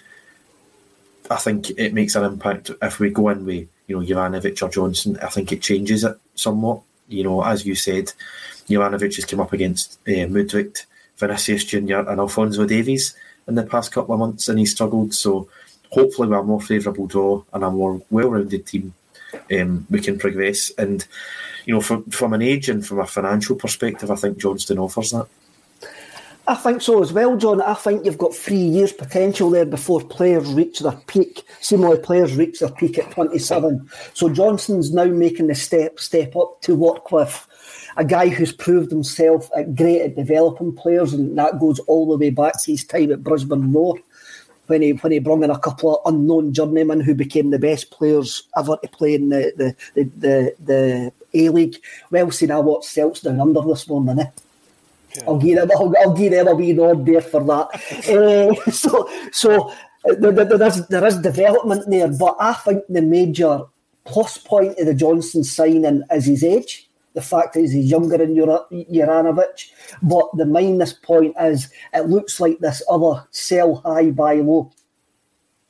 I think it makes an impact. If we go in with, you know, Juranovic or Johnson, I think it changes it somewhat. You know, as you said, Juranovic has come up against uh, Mudryk, Vinicius Junior and Alphonso Davies in the past couple of months, and he struggled. So hopefully with a more favourable draw and a more well-rounded team, um, we can progress. And, you know, from, from an age and from a financial perspective, I think Johnston offers that. I think so as well, John. I think you've got three years potential there before players reach their peak. Similar players reach their peak at twenty-seven. So Johnson's now making the step step up to work with a guy who's proved himself at great at developing players, and that goes all the way back to his time at Brisbane Roar, when he when he brought in a couple of unknown journeymen who became the best players ever to play in the the the, the, the A-League. Well, see now what Celts down under this morning, eh? Yeah. I'll give them. I'll, I'll give them a wee nod there for that. uh, so, so there, there is there is development there, but I think the major plus point of the Johnson signing is his age. The fact that he's younger than Juranovic, but the minus point is it looks like this other sell high, buy low.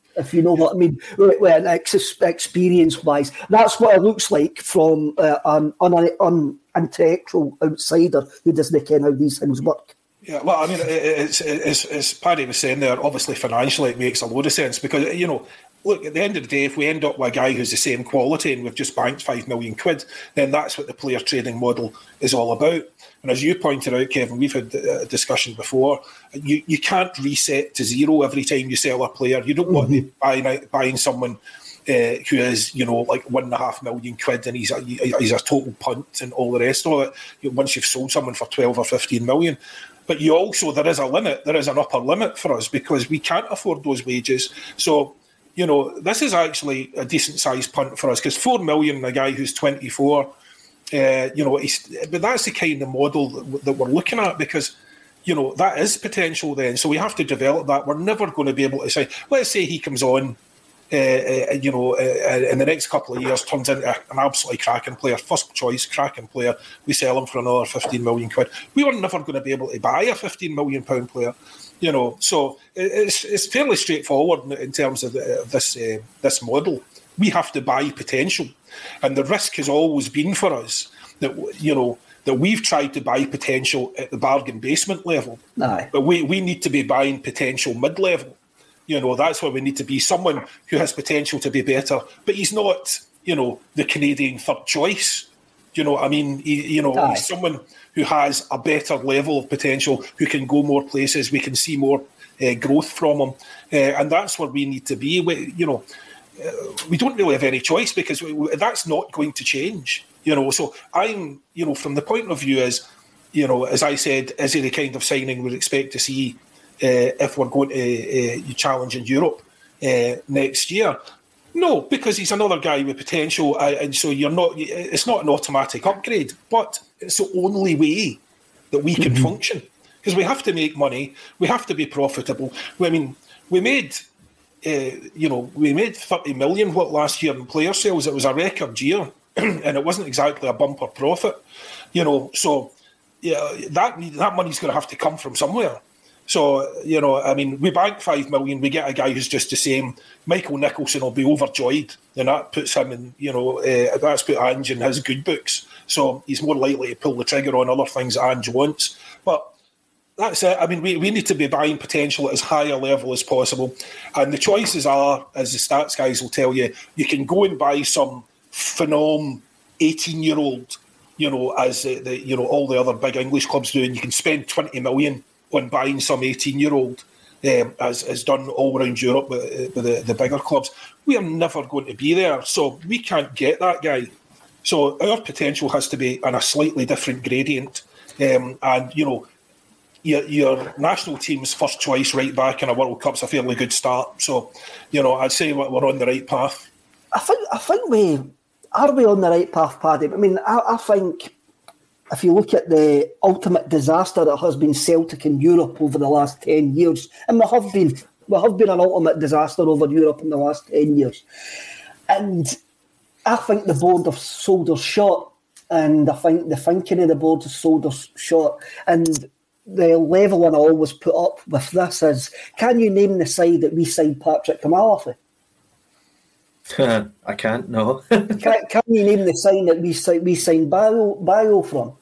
if you know what I mean, well, ex- experience-wise. That's what it looks like from uh, an, an, an intellectual outsider who doesn't care how these things work. Yeah, well, I mean, it's, it's, as Paddy was saying there, obviously financially it makes a load of sense because, you know, look, at the end of the day, if we end up with a guy who's the same quality and we've just banked five million quid, then that's what the player trading model is all about. And as you pointed out, Kevin, we've had a discussion before, you, you can't reset to zero every time you sell a player. You don't mm-hmm. want to be buying, buying someone uh, who is, you know, like one and a half million quid and he's a, he's a total punt and all the rest of it. You, once you've sold someone for twelve or fifteen million. But you also, there is a limit, there is an upper limit for us because we can't afford those wages. So, you know, this is actually a decent-sized punt for us because four million, a guy who's twenty-four, uh, you know, he's, but that's the kind of model that, that we're looking at because, you know, that is potential then. So we have to develop that. We're never going to be able to say, let's say he comes on, uh, uh, you know, uh, in the next couple of years, turns into an absolutely cracking player, first choice, cracking player. We sell him for another fifteen million quid. We were never going to be able to buy a fifteen million pound player. You know, so it's it's fairly straightforward in terms of the, this uh, this model. We have to buy potential, and the risk has always been for us that you know that we've tried to buy potential at the bargain basement level. Aye. But we, we need to be buying potential mid level. You know, that's where we need to be. Someone who has potential to be better, but he's not, you know, the Canadian third choice. You know, I mean, he, you know, Aye. he's someone who has a better level of potential, who can go more places. We can see more uh, growth from him, uh, and that's where we need to be. We, you know, uh, we don't really have any choice because we, we, that's not going to change. You know, so I'm, you know, from the point of view as, you know, as I said, is he the kind of signing we'd expect to see uh, if we're going to uh, challenge in Europe uh, next year? No, because he's another guy with potential, uh, and so you're not. It's not an automatic upgrade, but it's the only way that we can mm-hmm. function because we have to make money. We have to be profitable. I mean, we made, uh, you know, we made thirty million what last year in player sales. It was a record year, and it wasn't exactly a bumper profit. You know, so yeah, that that money's going to have to come from somewhere. So, you know, I mean, we bank five million, we get a guy who's just the same. Michael Nicholson will be overjoyed, and that puts him in, you know, uh, that's put Ange in his good books. So he's more likely to pull the trigger on other things that Ange wants. But that's it. I mean, we, we need to be buying potential at as high a level as possible. And the choices are, as the stats guys will tell you, you can go and buy some phenom eighteen-year-old, you know, as the, the you know all the other big English clubs do, and you can spend twenty million on buying some eighteen-year-old, um, as is done all around Europe with, with the, the bigger clubs. We are never going to be there, so we can't get that guy. So our potential has to be on a slightly different gradient. Um, and, you know, your, your national team's first choice right back in a World Cup's a fairly good start. So, you know, I'd say we're on the right path. I think, I think we... Are we on the right path, Paddy? I mean, I, I think... If you look at the ultimate disaster that has been Celtic in Europe over the last ten years, and we have been, we have been an ultimate disaster over Europe in the last ten years. And I think the board have sold us short, and I think the thinking of the board has sold us short. And the level I always put up with this is, can you name the side that we signed Patrick Kamala for? I can't, no. can, can you name the sign that we, we signed Bio, Bio from?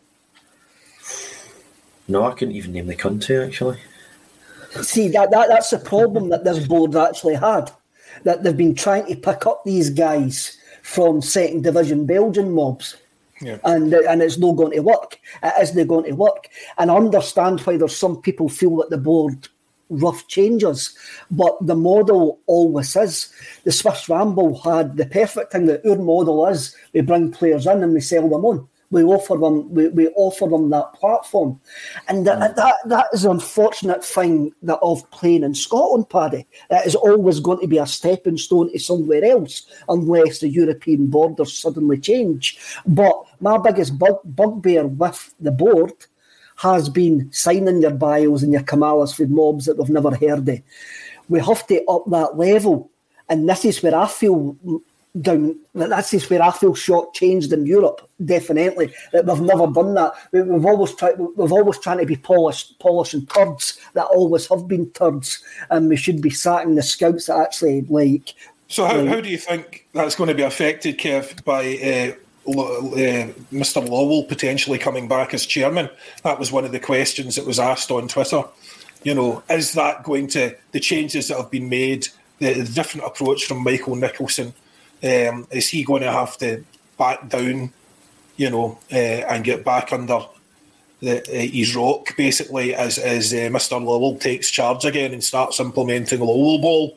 No, I couldn't even name the country, actually. See, that, that that's the problem that this board actually had. That they've been trying to pick up these guys from second division Belgian mobs. Yeah. And and it's not going to work. It isn't going to work. And I understand why there's some people feel that the board rough changes, but the model always is. The Swiss Ramble had the perfect thing that our model is: we bring players in and we sell them on. We offer them, we, we offer them that platform, and that, that that is an unfortunate thing that of playing in Scotland, Paddy. It is always going to be a stepping stone to somewhere else, unless the European borders suddenly change. But my biggest bug, bugbear with the board has been signing your Bios and your Kamalas with mobs that we've never heard of. We have to up that level, and this is where I feel down. That's just where I feel short-changed in Europe. Definitely, that we've never done that. We, we've always tried. We've always trying to be polished, polishing turds that always have been turds, and we should be sacking the scouts that actually like. So how, like, how do you think that's going to be affected, Kev, by uh, uh, Mister Lawwell potentially coming back as chairman? That was one of the questions that was asked on Twitter. You know, is that going to, the changes that have been made, the, the different approach from Michael Nicholson, um, is he going to have to back down, you know, uh, and get back under the, uh, his rock, basically, as, as uh, Mister Lawwell takes charge again and starts implementing Lawwell ball?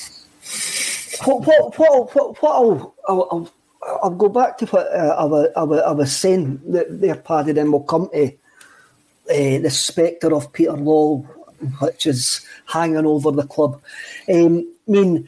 What, what, what, what, what I'll, I'll, I'll, I'll go back to what uh, I, was, I, was, I was saying there, Paddy, then we'll come to uh, the spectre of Peter Lawwell, which is hanging over the club. Um, I mean,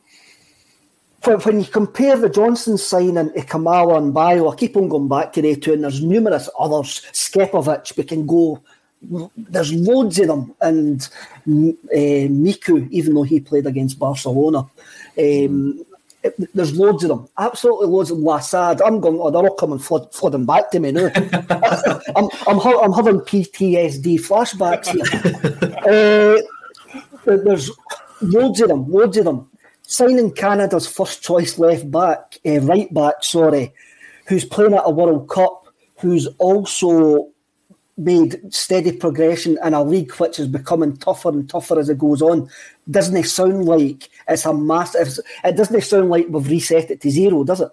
when you compare the Johnson signing to Kamala and Bio, I keep on going back to they two, and there's numerous others. Skepovic, we can go. There's loads of them, and uh, Miku, even though he played against Barcelona, um, it, there's loads of them. Absolutely loads of them. Lassad, I'm going. Oh, they're all coming flood, flooding back to me now. I'm, I'm, I'm having P T S D flashbacks here. uh, there's loads of them. Loads of them. Signing Canada's first choice left back, uh, right back, sorry, who's playing at a World Cup, who's also made steady progression in a league which is becoming tougher and tougher as it goes on. Doesn't sound like it's a massive. It doesn't sound like we've reset it to zero, does it?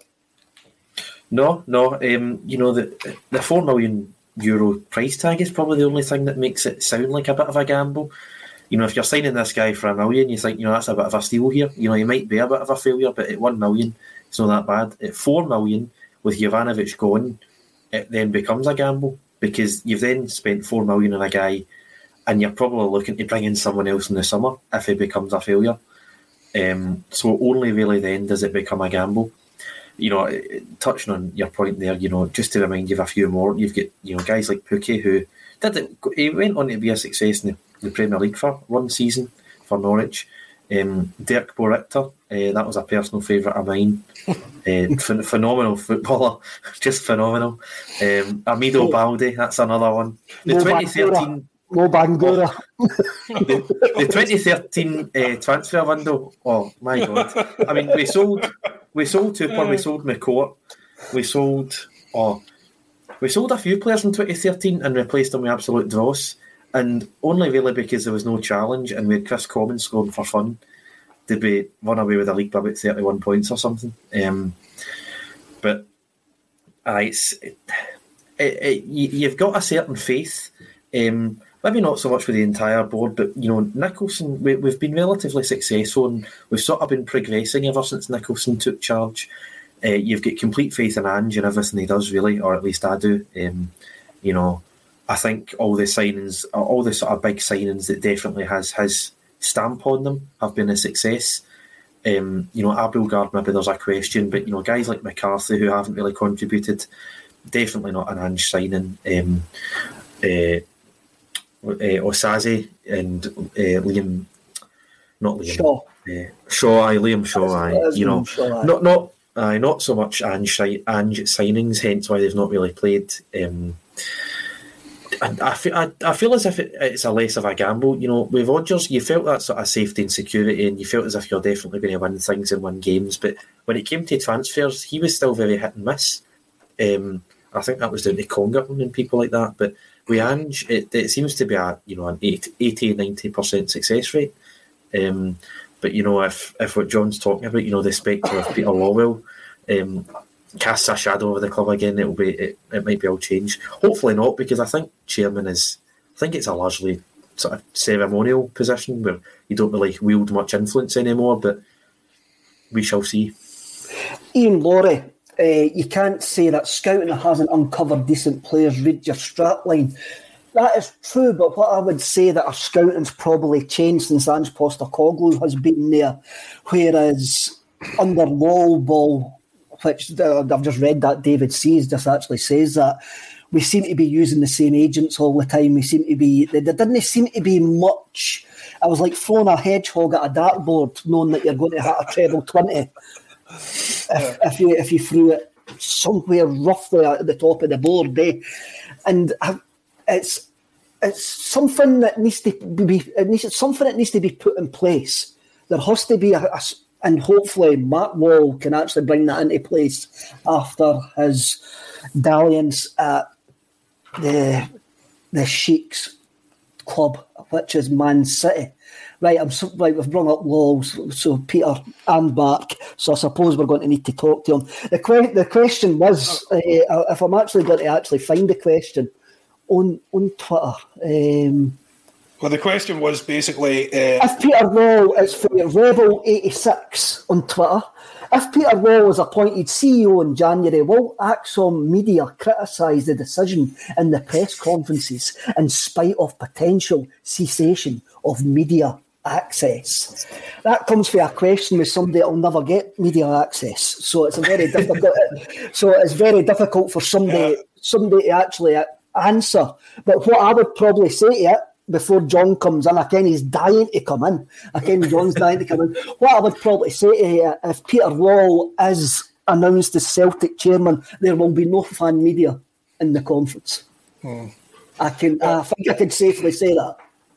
No, no. Um, you know, the the four million euro price tag is probably the only thing that makes it sound like a bit of a gamble. You know, if you're signing this guy for a million, you think, you know, that's a bit of a steal here. You know, he might be a bit of a failure, but at one million, it's not that bad. At four million, with Jovanovic gone, it then becomes a gamble, because you've then spent four million on a guy, and you're probably looking to bring in someone else in the summer if he becomes a failure. Um, so only really then does it become a gamble. You know, touching on your point there, you know, just to remind you of a few more, you've got, you know, guys like Pukki, who did it, he went on to be a success in the, the Premier League for one season for Norwich. Um, Dirk Boerichter, uh, that was a personal favourite of mine. uh, ph- phenomenal footballer, just phenomenal. Um, Amido oh. Baldi, that's another one. The Mo twenty thirteen, Mo Bangura. the, the twenty thirteen uh, transfer window. Oh my god! I mean, we sold, we sold Tupper, we sold McCourt, we sold, oh, we sold a few players in twenty thirteen and replaced them with absolute dross. And only really because there was no challenge, and we had Chris Commons scoring for fun, did we run away with the league by about thirty-one points or something. Um, but uh, it's, it, it, it, you've got a certain faith, um, maybe not so much with the entire board, but, you know, Nicholson, we, we've been relatively successful, and we've sort of been progressing ever since Nicholson took charge. Uh, you've got complete faith in Ange and everything he does, really, or at least I do. Um, you know, I think all the signings, all the sort of big signings that definitely has his stamp on them have been a success. Um, you know, Abelgard, maybe there's a question, but, you know, guys like McCarthy who haven't really contributed, definitely not an Ange signing. Um, uh, uh, Osaze and uh, Liam, not Liam, Shaw, uh, Shaw, aye, Liam Shaw, aye, you know, Shaw, aye. not not aye, not so much Ange, Ange signings, hence why they've not really played. Um, And I feel, I, I feel as if it, it's a less of a gamble. You know, with Rodgers, you felt that sort of safety and security, and you felt as if you're definitely going to win things and win games. But when it came to transfers, he was still very hit and miss. Um, I think that was down to Conga and people like that. But with Ange, it, it seems to be a you know an eighty, ninety percent success rate. Um, but you know, if if what John's talking about, you know, the spectre of Peter Lawwell um, casts a shadow over the club again, it'll be it, it might be all change. Hopefully not, because I think chairman is I think it's a largely sort of ceremonial position where you don't really wield much influence anymore, but we shall see. Ian Laurie, uh, you can't say that scouting hasn't uncovered decent players. Read your strapline. That is true, but what I would say that our scouting's probably changed since Ange Postecoglou has been there, whereas under Lawwell, which uh, I've just read that David Sees just actually says that we seem to be using the same agents all the time. We seem to be there didn't seem to be much. I was like throwing a hedgehog at a dartboard, knowing that you're going to hit a treble twenty. if, if you if you threw it somewhere roughly at the top of the board, eh? And it's it's something that needs to be it needs it's something that needs to be put in place. There has to be a, a and hopefully Matt Wall can actually bring that into place after his dalliance at the the Sheikh's club, which is Man City. Right, I'm so, right. We've brought up Walls, so Peter and Mark. So I suppose we're going to need to talk to him. The que- the question was, uh, if I'm actually going to actually find the question on on Twitter. Um, well, the question was basically, uh, if Peter Wall is for Rebel eighty-six on Twitter. If Peter Wall was appointed C E O in January, will Axon Media criticise the decision in the press conferences in spite of potential cessation of media access? That comes for a question with somebody that will never get media access. So it's a very difficult. So it's very difficult for somebody somebody to actually answer. But what I would probably say to it, before John comes in, I ken he's dying to come in. I ken John's dying to come in. What I would probably say to you, if Peter Wall is announced as Celtic chairman, there will be no fan media in the conference. Hmm. I can. I think I can safely say that.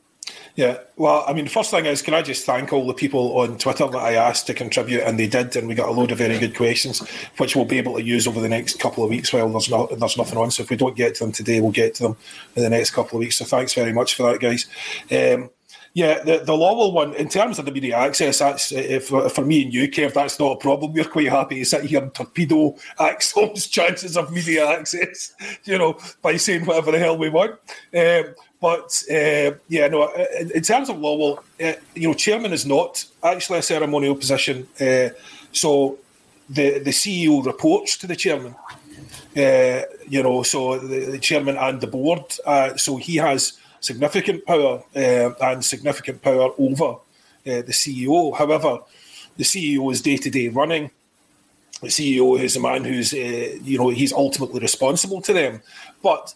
Yeah, well, I mean, the first thing is, can I just thank all the people on Twitter that I asked to contribute, and they did, and we got a load of very good questions, which we'll be able to use over the next couple of weeks while there's, not, there's nothing on. So if we don't get to them today, we'll get to them in the next couple of weeks. So thanks very much for that, guys. Um, yeah, the, the Lowell one, in terms of the media access, that's if, for me and you, Kev, that's not a problem. We're quite happy to sit here and torpedo Axon's chances of media access, you know, by saying whatever the hell we want. Um, But, uh, yeah, no, in, in terms of Lowell, uh, you know, chairman is not actually a ceremonial position. Uh, so the, the C E O reports to the chairman, uh, you know, so the, the chairman and the board. Uh, so he has significant power uh, and significant power over uh, the C E O. However, the C E O is day-to-day running. The C E O is a man who's, uh, you know, he's ultimately responsible to them. But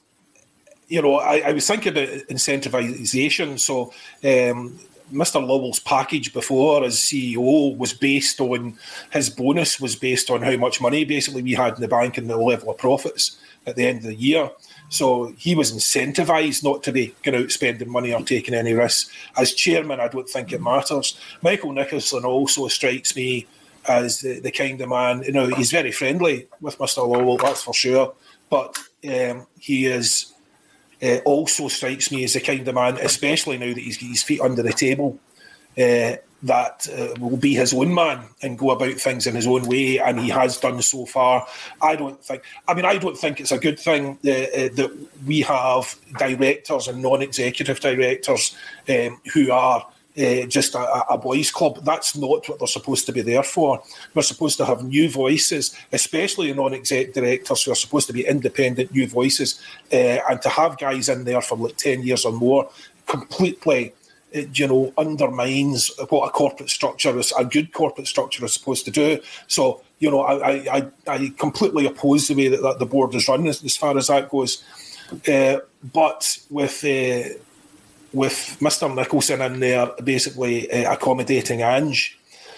You know, I, I was thinking about incentivisation. So um, Mister Lowell's package before as C E O was based on, his bonus was based on how much money basically we had in the bank and the level of profits at the end of the year. So he was incentivised not to be going out spending money or taking any risks. As chairman, I don't think it matters. Michael Nicholson also strikes me as the, the kind of man, you know, he's very friendly with Mister Lowell, that's for sure. But um, he is... Uh, also strikes me as the kind of man, especially now that he's got his feet under the table, uh, that uh, will be his own man and go about things in his own way, and he has done so far. I don't think, I mean, I don't think it's a good thing uh, uh, that we have directors and non-executive directors um, who are Uh, just a, a boys' club. That's not what they're supposed to be there for. We're supposed to have new voices, especially non-exec directors who are supposed to be independent new voices, uh, and to have guys in there for like ten years or more completely, uh, you know, undermines what a corporate structure is, a good corporate structure is supposed to do. So, you know, I I, I completely oppose the way that, that the board is run as, as far as that goes. Uh, but with... Uh, with Mister Nicholson in there basically uh, accommodating Ange,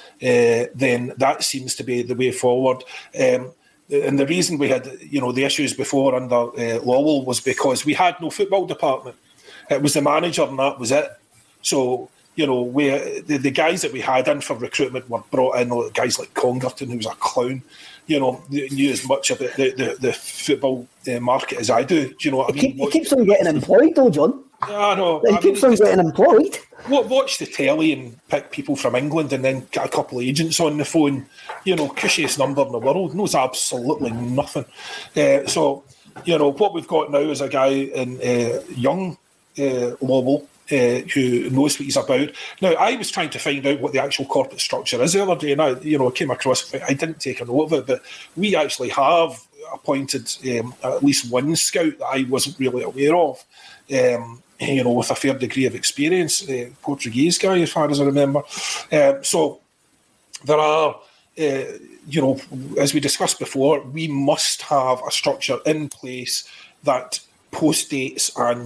uh, then that seems to be the way forward. Um, and the reason we had, you know, the issues before under uh, Lowell was because we had no football department. It was the manager and that was it. So, you know, we the, the guys that we had in for recruitment were brought in, like guys like Congerton, who was a clown, you know, knew as much about the, the, the football uh, market as I do. Do you know what I mean? He keeps on getting employed though, John. Yeah, I know. He I keeps mean, on getting employed. Watch the telly and pick people from England and then get a couple of agents on the phone. You know, cushiest number in the world, knows absolutely nothing. Uh, so, you know, what we've got now is a guy in uh, young uh, Lowell uh, who knows what he's about. Now, I was trying to find out what the actual corporate structure is the other day, and I, you know, came across, I didn't take a note of it, but we actually have appointed um, at least one scout that I wasn't really aware of. Um, you know, with a fair degree of experience, uh, Portuguese guy, as far as I remember. Um, so there are, uh, you know, as we discussed before, we must have a structure in place that postdates Ange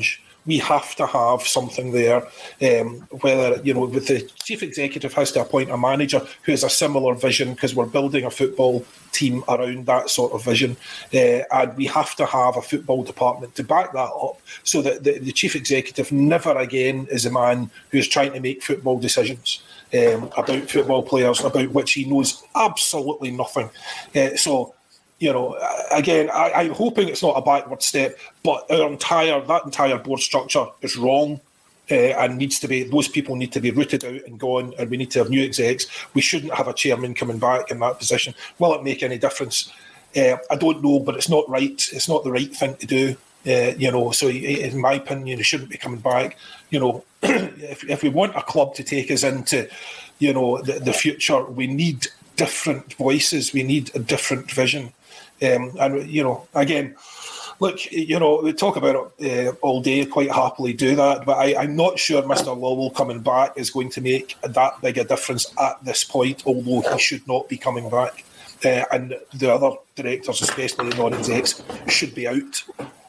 we have to have something there. Um, whether, you know, with the chief executive has to appoint a manager who has a similar vision, because we're building a football team around that sort of vision, uh, and we have to have a football department to back that up, so that the, the chief executive never again is a man who is trying to make football decisions um, about football players, about which he knows absolutely nothing. Uh, so. You know, again, I, I'm hoping it's not a backward step, but our entire that entire board structure is wrong, uh, and needs to be. Those people need to be rooted out and gone, and we need to have new execs. We shouldn't have a chairman coming back in that position. Will it make any difference? Uh, I don't know, but it's not right. It's not the right thing to do. Uh, you know, so in my opinion, he shouldn't be coming back. You know, if if we want a club to take us into, you know, the, the future, we need different voices. We need a different vision. Um, and, you know, again, look, you know, we talk about it uh, all day, quite happily do that, but I, I'm not sure Mister Lowell coming back is going to make that big a difference at this point, although he should not be coming back. Uh, and the other directors, especially the non-execs, should be out.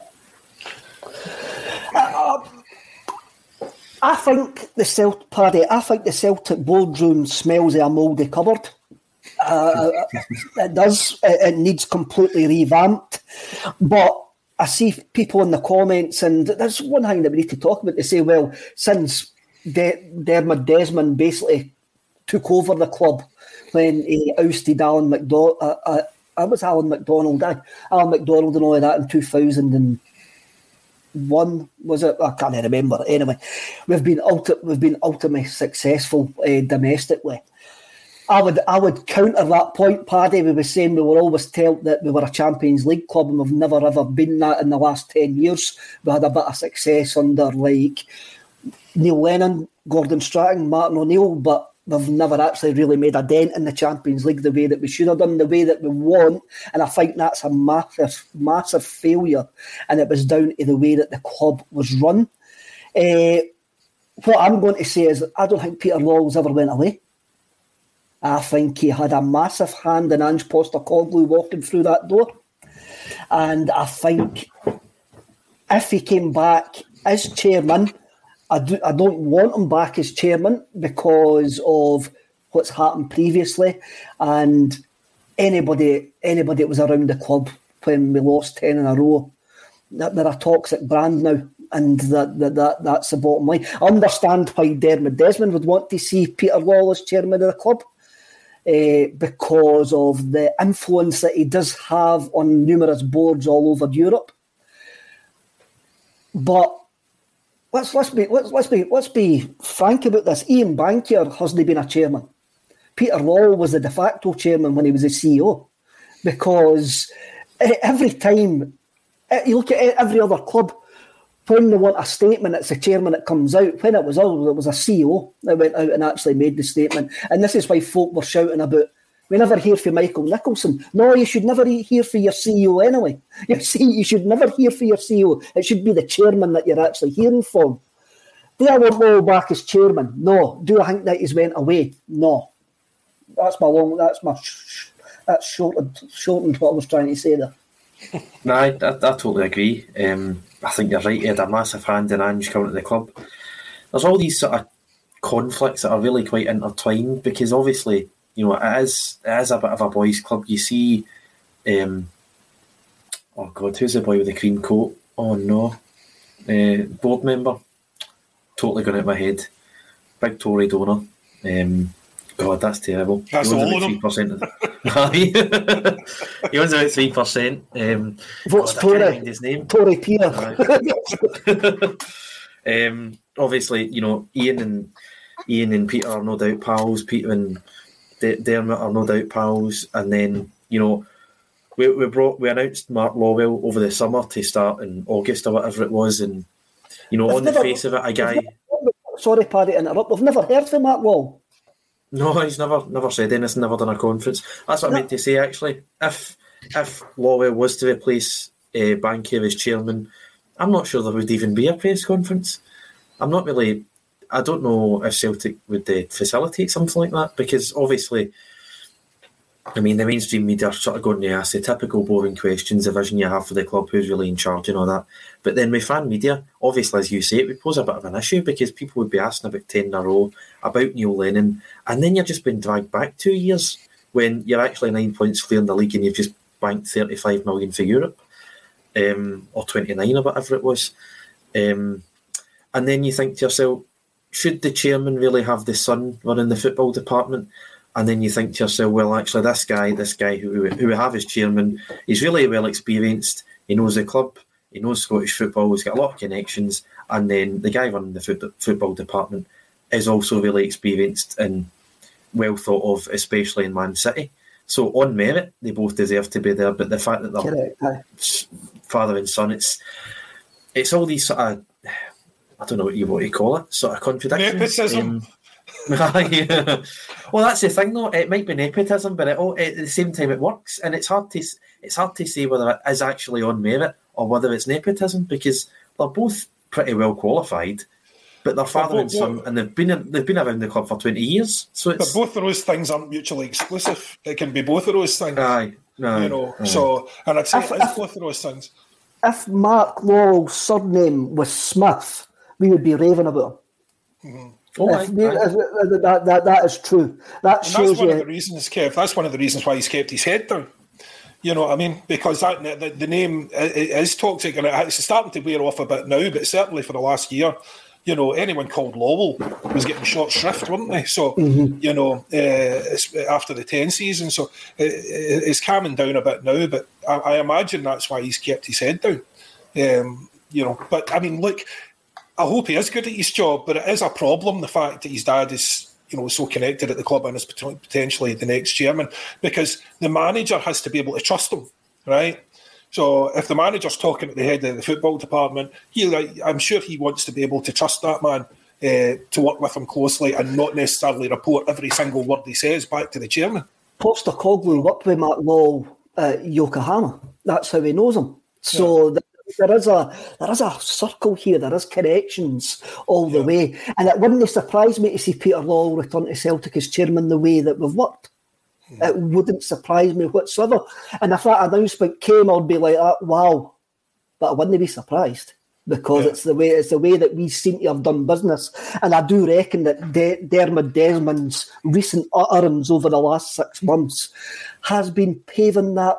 Uh, I think the Celtic, Paddy, I think the Celtic boardroom smells of a mouldy cupboard. Uh, it does. It, it needs completely revamped. But I see people in the comments, and there's one thing that we need to talk about. They say, well, since De- Dermot Desmond basically took over the club when he ousted Alan McDonald, uh, uh, I was Alan McDonald, I, Alan McDonald and all of that in two thousand one, was it? I can't remember. Anyway, we've been ulti- we've been ultimately successful uh, domestically. I would I would counter that point, Paddy. We were saying we were always told that we were a Champions League club, and we've never ever been that in the last ten years. We had a bit of success under like Neil Lennon, Gordon Strachan, Martin O'Neill, but we've never actually really made a dent in the Champions League the way that we should have done, the way that we want. And I think that's a massive, massive failure. And it was down to the way that the club was run. Uh, what I'm going to say is I don't think Peter Lawwell's ever went away. I think he had a massive hand in Ange Postecoglou walking through that door. And I think if he came back as chairman, I, do, I don't want him back as chairman because of what's happened previously. And anybody anybody that was around the club when we lost ten in a row, they're a toxic brand now. And that, that, that that's the bottom line. I understand why Dermot Desmond would want to see Peter Lawwell as chairman of the club. Uh, because of the influence that he does have on numerous boards all over Europe. But let's let's be let's let's be let's be frank about this. Ian Bankier hasn't been a chairman. Peter Lawwell was the de facto chairman when he was a C E O, because every time you look at every other club, when they want a statement, it's the chairman that comes out. When it was us, it was a C E O that went out and actually made the statement. And this is why folk were shouting about, we never hear from Michael Nicholson. No, you should never hear from your C E O anyway. You see, you should never hear from your C E O. It should be the chairman that you're actually hearing from. Do I want Lowell back as chairman? No. Do I think that he's went away? No. That's my long, that's my, sh- that's shortened, shortened what I was trying to say there. No, I, I, I totally agree. Um, I think you're right. He had a massive hand in Ange coming to the club. There's all these sort of conflicts that are really quite intertwined, because obviously, you know, it is, it is a bit of a boys' club. You see, um, oh God, who's the boy with the cream coat? Oh no, uh, board member. Totally gone out of my head. Big Tory donor. Um, God, that's terrible. That's he all owns of about three percent of the... He owns about three percent. Um, Votes God, Tory. I can't find his name. Tory Peter. um, obviously, you know, Ian and Ian and Peter are no doubt pals. Peter and D- Dermot are no doubt pals. And then, you know, we we brought we announced Mark Lawwell over the summer to start in August or whatever it was, and you know, I've on never, the face of it, a guy. Never, sorry, Paddy, to interrupt. We've never heard from Mark Lawwell. No, he's never never said anything, never done a conference. That's what no. I meant to say, actually. If if Lawwell was to replace uh, Bankier as chairman, I'm not sure there would even be a press conference. I'm not really... I don't know if Celtic would uh, facilitate something like that, because obviously I mean, the mainstream media are sort of going to ask the typical boring questions, the vision you have for the club, who's really in charge and all that. But then with fan media, obviously, as you say, it would pose a bit of an issue because people would be asking about ten in a row, about Neil Lennon, and then you're just being dragged back two years when you're actually nine points clear in the league and you've just banked thirty-five million for Europe, um, or twenty-nine or whatever it was. Um, and then you think to yourself, should the chairman really have the son running the football department? And then you think to yourself, well, actually, this guy, this guy who, who we have as chairman, he's really well experienced. He knows the club. He knows Scottish football. He's got a lot of connections. And then the guy running the foot, football department is also really experienced and well thought of, especially in Man City. So on merit, they both deserve to be there. But the fact that they're Correct. father and son, it's it's all these sort of, I don't know what you want to call it, sort of contradictions. Nepotism. Um, yeah. Well, that's the thing, though. It might be nepotism, but it, at the same time, it works, and it's hard to it's hard to say whether it is actually on merit or whether it's nepotism because they're both pretty well qualified, but they're father both, and son, and they've been in, they've been around the club for twenty years. So, it's, but both of those things aren't mutually exclusive. It can be both of those things. Aye, aye, you know. Aye. So, and I'd say if, it's if, both of those things. If Mark Lawwell's surname was Smith, we would be raving about him. Mm-hmm. Oh, if, if, if, that, that, that is true. That and shows that's one you... of the reasons, Kev. That's one of the reasons why he's kept his head down. You know what I mean? Because that the, the name is toxic, and it's starting to wear off a bit now. But certainly for the last year, you know, anyone called Lawwell was getting short shrift, weren't they? So mm-hmm. you know, uh, after the ten season, so it, it's calming down a bit now. But I, I imagine that's why he's kept his head down. Um, you know, but I mean, look. I hope he is good at his job, but it is a problem, the fact that his dad is, you know, so connected at the club and is potentially the next chairman, because the manager has to be able to trust him, right? So if the manager's talking at the head of the football department, he, I'm sure he wants to be able to trust that man uh, to work with him closely and not necessarily report every single word he says back to the chairman. Postecoglou worked with Mark Lawwell at Yokohama. That's how he knows him. So... Yeah. There is a there is a circle here. There is connections all the yeah. way, and it wouldn't surprise me to see Peter Lawwell return to Celtic as chairman the way that we've worked. Mm. It wouldn't surprise me whatsoever. And if that announcement came, I'd be like, oh, "Wow!" But I wouldn't be surprised because yeah. it's the way it's the way that we seem to have done business. And I do reckon that De- Dermot Desmond's recent utterance over the last six months has been paving that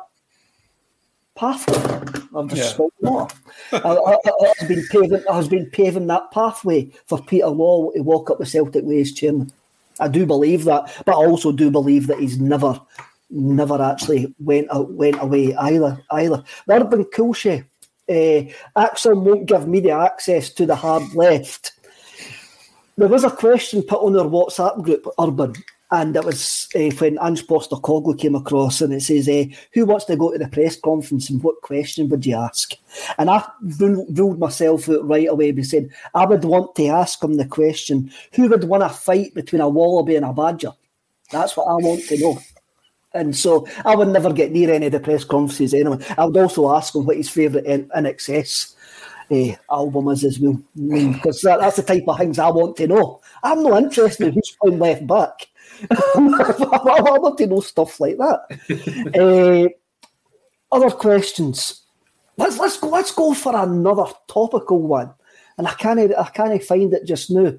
pathway. I've just spoken more. Has been paving has been paving that pathway for Peter Lawwell to walk up the Celtic way as chairman. I do believe that, but I also do believe that he's never, never actually went out, went away either. Either Urban Kulshe, uh, Axel won't give media access to the hard left. There was a question put on our WhatsApp group, Urban. And it was uh, when Ange Postecoglou came across, and it says, uh, who wants to go to the press conference and what question would you ask? And I ruled myself out right away by saying, I would want to ask him the question, who would win a fight between a wallaby and a badger? That's what I want to know. And so I would never get near any of the press conferences anyway. I would also ask him what his favourite In N X S uh, album is as well. I mean, because that, that's the type of things I want to know. I'm not interested in who's playing left back. I want to know stuff like that. uh, other questions. Let's let's go. Let's go for another topical one. And I can't I can't find it just now.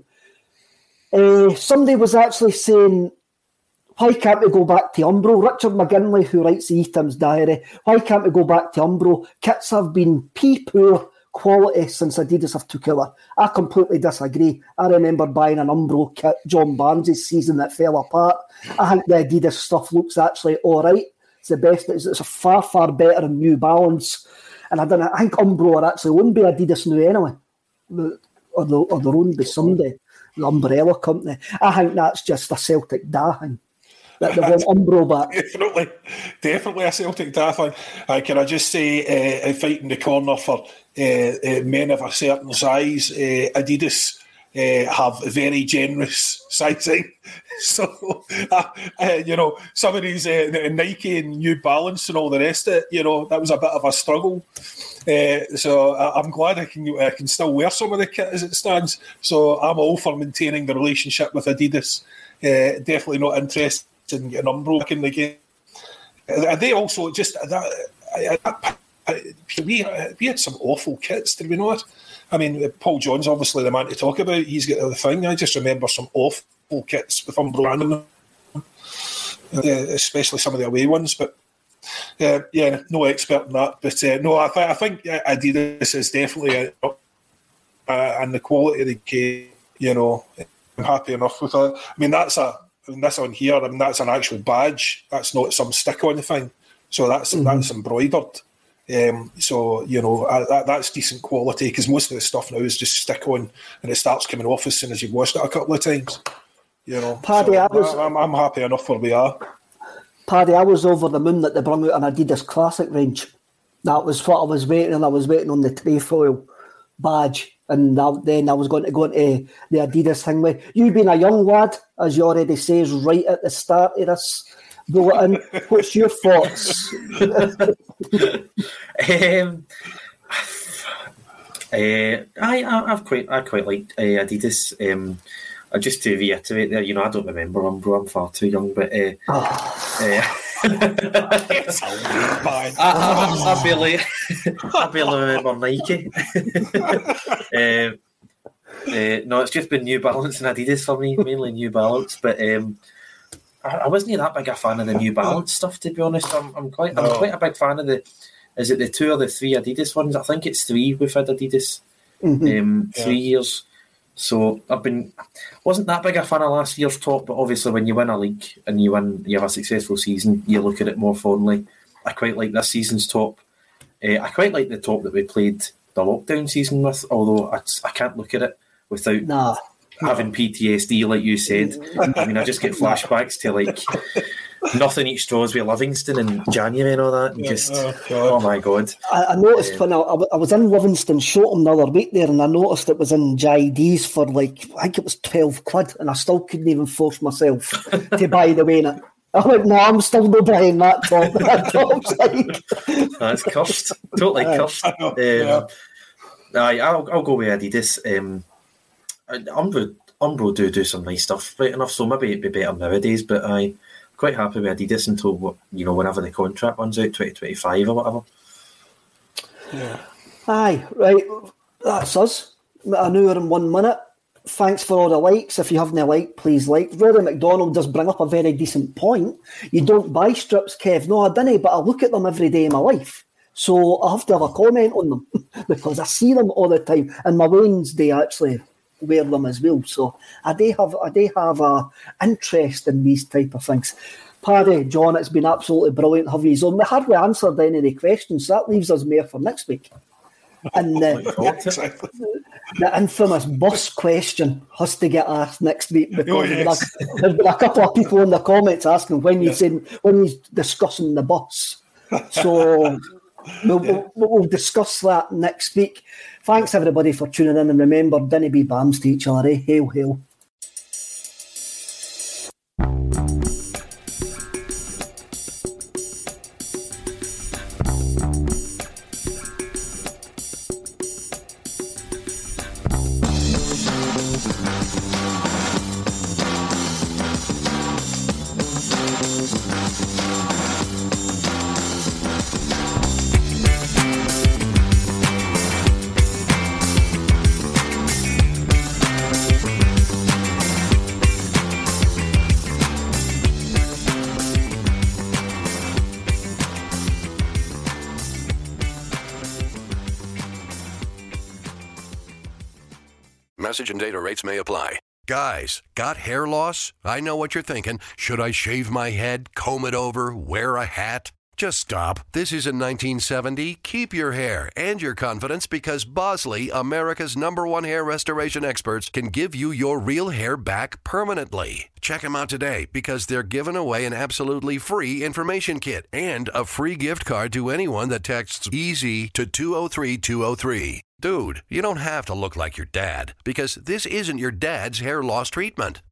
Uh, somebody was actually saying, why can't we go back to Umbro? Richard McGinley, who writes the E-Tim's diary, why can't we go back to Umbro? Kits have been pea-poor quality since Adidas have took over. I completely disagree. I remember buying an Umbro kit John Barnes' season that fell apart. I think the Adidas stuff looks actually all right. It's the best. It's, it's a far, far better than New Balance. And I don't know, I think Umbro are actually owned by Adidas now anyway. Or, the, or they're owned by somebody, the umbrella company. I think that's just a Celtic da thing. That they want Umbro back. Definitely, definitely a Celtic da thing. Uh, can I just say, uh, fighting the corner for uh, uh, men of a certain size, uh, Adidas uh, have very generous sizing. So, uh, uh, you know, some of these uh, Nike and New Balance and all the rest of it, you know, that was a bit of a struggle. Uh, so I, I'm glad I can I can still wear some of the kit as it stands. So I'm all for maintaining the relationship with Adidas. Uh, definitely not interested in getting Umbro back in the game. And they also just that, that we we had some awful kits, did we not? I mean, Paul John's obviously the man to talk about. He's got the thing. I just remember some awful kits with Umbro, uh, especially some of the away ones. But uh, yeah, no expert in that. But uh, no, I, th- I think Adidas is definitely a, uh, and the quality of the game. You know, I'm happy enough with that. I mean, that's a I mean, this on here. I mean, that's an actual badge. That's not some stick-on thing. So that's mm-hmm. that's embroidered. Um, so, you know, uh, that, that's decent quality because most of the stuff now is just stick on and it starts coming off as soon as you've washed it a couple of times. You know, Paddy, so I was, I'm, I'm happy enough where we are. Paddy, I was over the moon that they brought out an Adidas Classic range. That was what I was waiting on. I was waiting on the trefoil badge. And that, then I was going to go into the Adidas thing with you being a young lad, as you already says right at the start of this. Bulletin. What's your thoughts? um, uh, I, I've quite, I quite liked uh, Adidas. Um, uh, just to reiterate there, you know, I don't remember Umbro. I'm far too young, but uh, oh. uh, I, I, I barely, I barely remember Nike. uh, uh, no, it's just been New Balance and Adidas for me, mainly New Balance, but. Um, I wasn't that big a fan of the New Balance stuff, to be honest. I'm, I'm quite, I'm no. quite a big fan of the. Is it the two or the three Adidas ones? I think it's three. We've had Adidas mm-hmm. um, three yeah. years. So I've been, wasn't that big a fan of last year's top, but obviously when you win a league and you win, you have a successful season, you look at it more fondly. I quite like this season's top. Uh, I quite like the top that we played the lockdown season with, although I, I can't look at it without. Nah. Having P T S D, like you said. I mean, I just get flashbacks to like nothing eats straws with Livingston in January and all that. And just, oh, oh my God. I, I noticed um, when I, I was in Livingston, Shoreham the other week there, and I noticed it was in J D's for like, I think it was twelve quid, and I still couldn't even force myself to buy the way in it. I went, no, I'm still not buying that top. That top's like... That's cursed. Totally cursed. Um, yeah. I, I'll, I'll go with Adidas. Um, Umbro, Umbro do do some nice stuff, right enough. So maybe it'd be better nowadays. But I'm quite happy with Adidas until you know whenever the contract runs out, twenty twenty-five or whatever. Yeah. Aye, right. That's us. An hour and one minute. Thanks for all the likes. If you haven't liked, please like. Rory McDonald does bring up a very decent point. You don't buy strips, Kev. No, I didn't, but I look at them every day in my life. So I have to have a comment on them because I see them all the time. And my Wednesday actually wear them as well. So I do have I do have a interest in these type of things. Paddy, John, it's been absolutely brilliant having you on. We hardly answered any of the questions, so that leaves us more for next week. And uh, the, the infamous bus question has to get asked next week because oh, yes. there's been a couple of people in the comments asking when you yes. said when he's discussing the bus. So we'll, we'll, we'll discuss that next week. Thanks everybody for tuning in, and remember, dinna be bams to each other. Eh? Hail, hail. Message and data rates may apply. Guys, got hair loss? I know what you're thinking. Should I shave my head, comb it over, wear a hat? Just stop. This isn't nineteen seventy. Keep your hair and your confidence because Bosley, America's number one hair restoration experts, can give you your real hair back permanently. Check them out today because they're giving away an absolutely free information kit and a free gift card to anyone that texts EASY to two oh three two oh three. Dude, you don't have to look like your dad because this isn't your dad's hair loss treatment.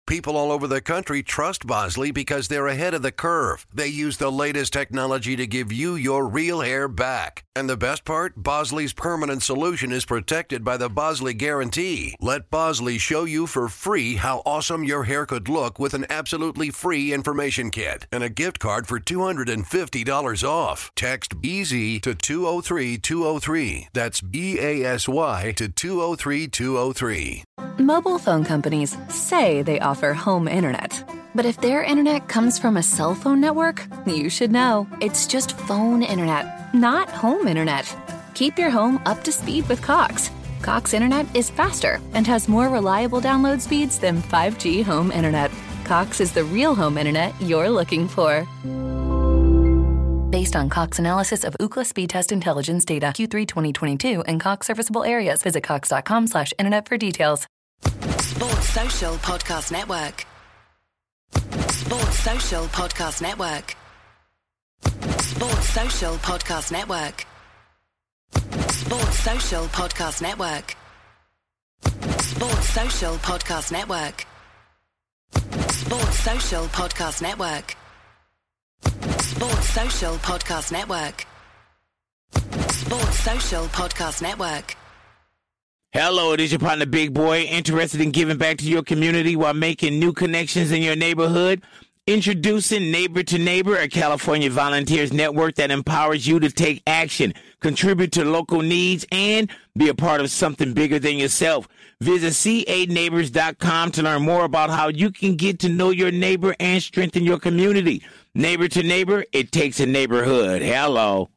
People all over the country trust Bosley because they're ahead of the curve. They use the latest technology to give you your real hair back. And the best part? Bosley's permanent solution is protected by the Bosley Guarantee. Let Bosley show you for free how awesome your hair could look with an absolutely free information kit and a gift card for two hundred fifty dollars off. Text BASY to two oh three two oh three. That's B A S Y to two oh three two oh three. Mobile phone companies say they offer home internet. But if their internet comes from a cell phone network, you should know. It's just phone internet, not home internet. Keep your home up to speed with Cox. Cox internet is faster and has more reliable download speeds than five G home internet. Cox is the real home internet you're looking for. Based on Cox analysis of Ookla speed test intelligence data Q three twenty twenty-two and Cox serviceable areas. Visit cox.com slash internet for details. Sports Social Podcast Network. Sports Social Podcast Network. Sports Social Podcast Network. Sports Social Podcast Network. Sports Social Podcast Network. Sports Social Podcast Network. Sports Social Podcast Network. Sports Social Podcast Network. Hello, it is your partner, Big Boy, interested in giving back to your community while making new connections in your neighborhood. Introducing Neighbor to Neighbor, a California volunteers network that empowers you to take action, contribute to local needs, and be a part of something bigger than yourself. Visit C A neighbors dot com to learn more about how you can get to know your neighbor and strengthen your community. Neighbor to Neighbor, it takes a neighborhood. Hello.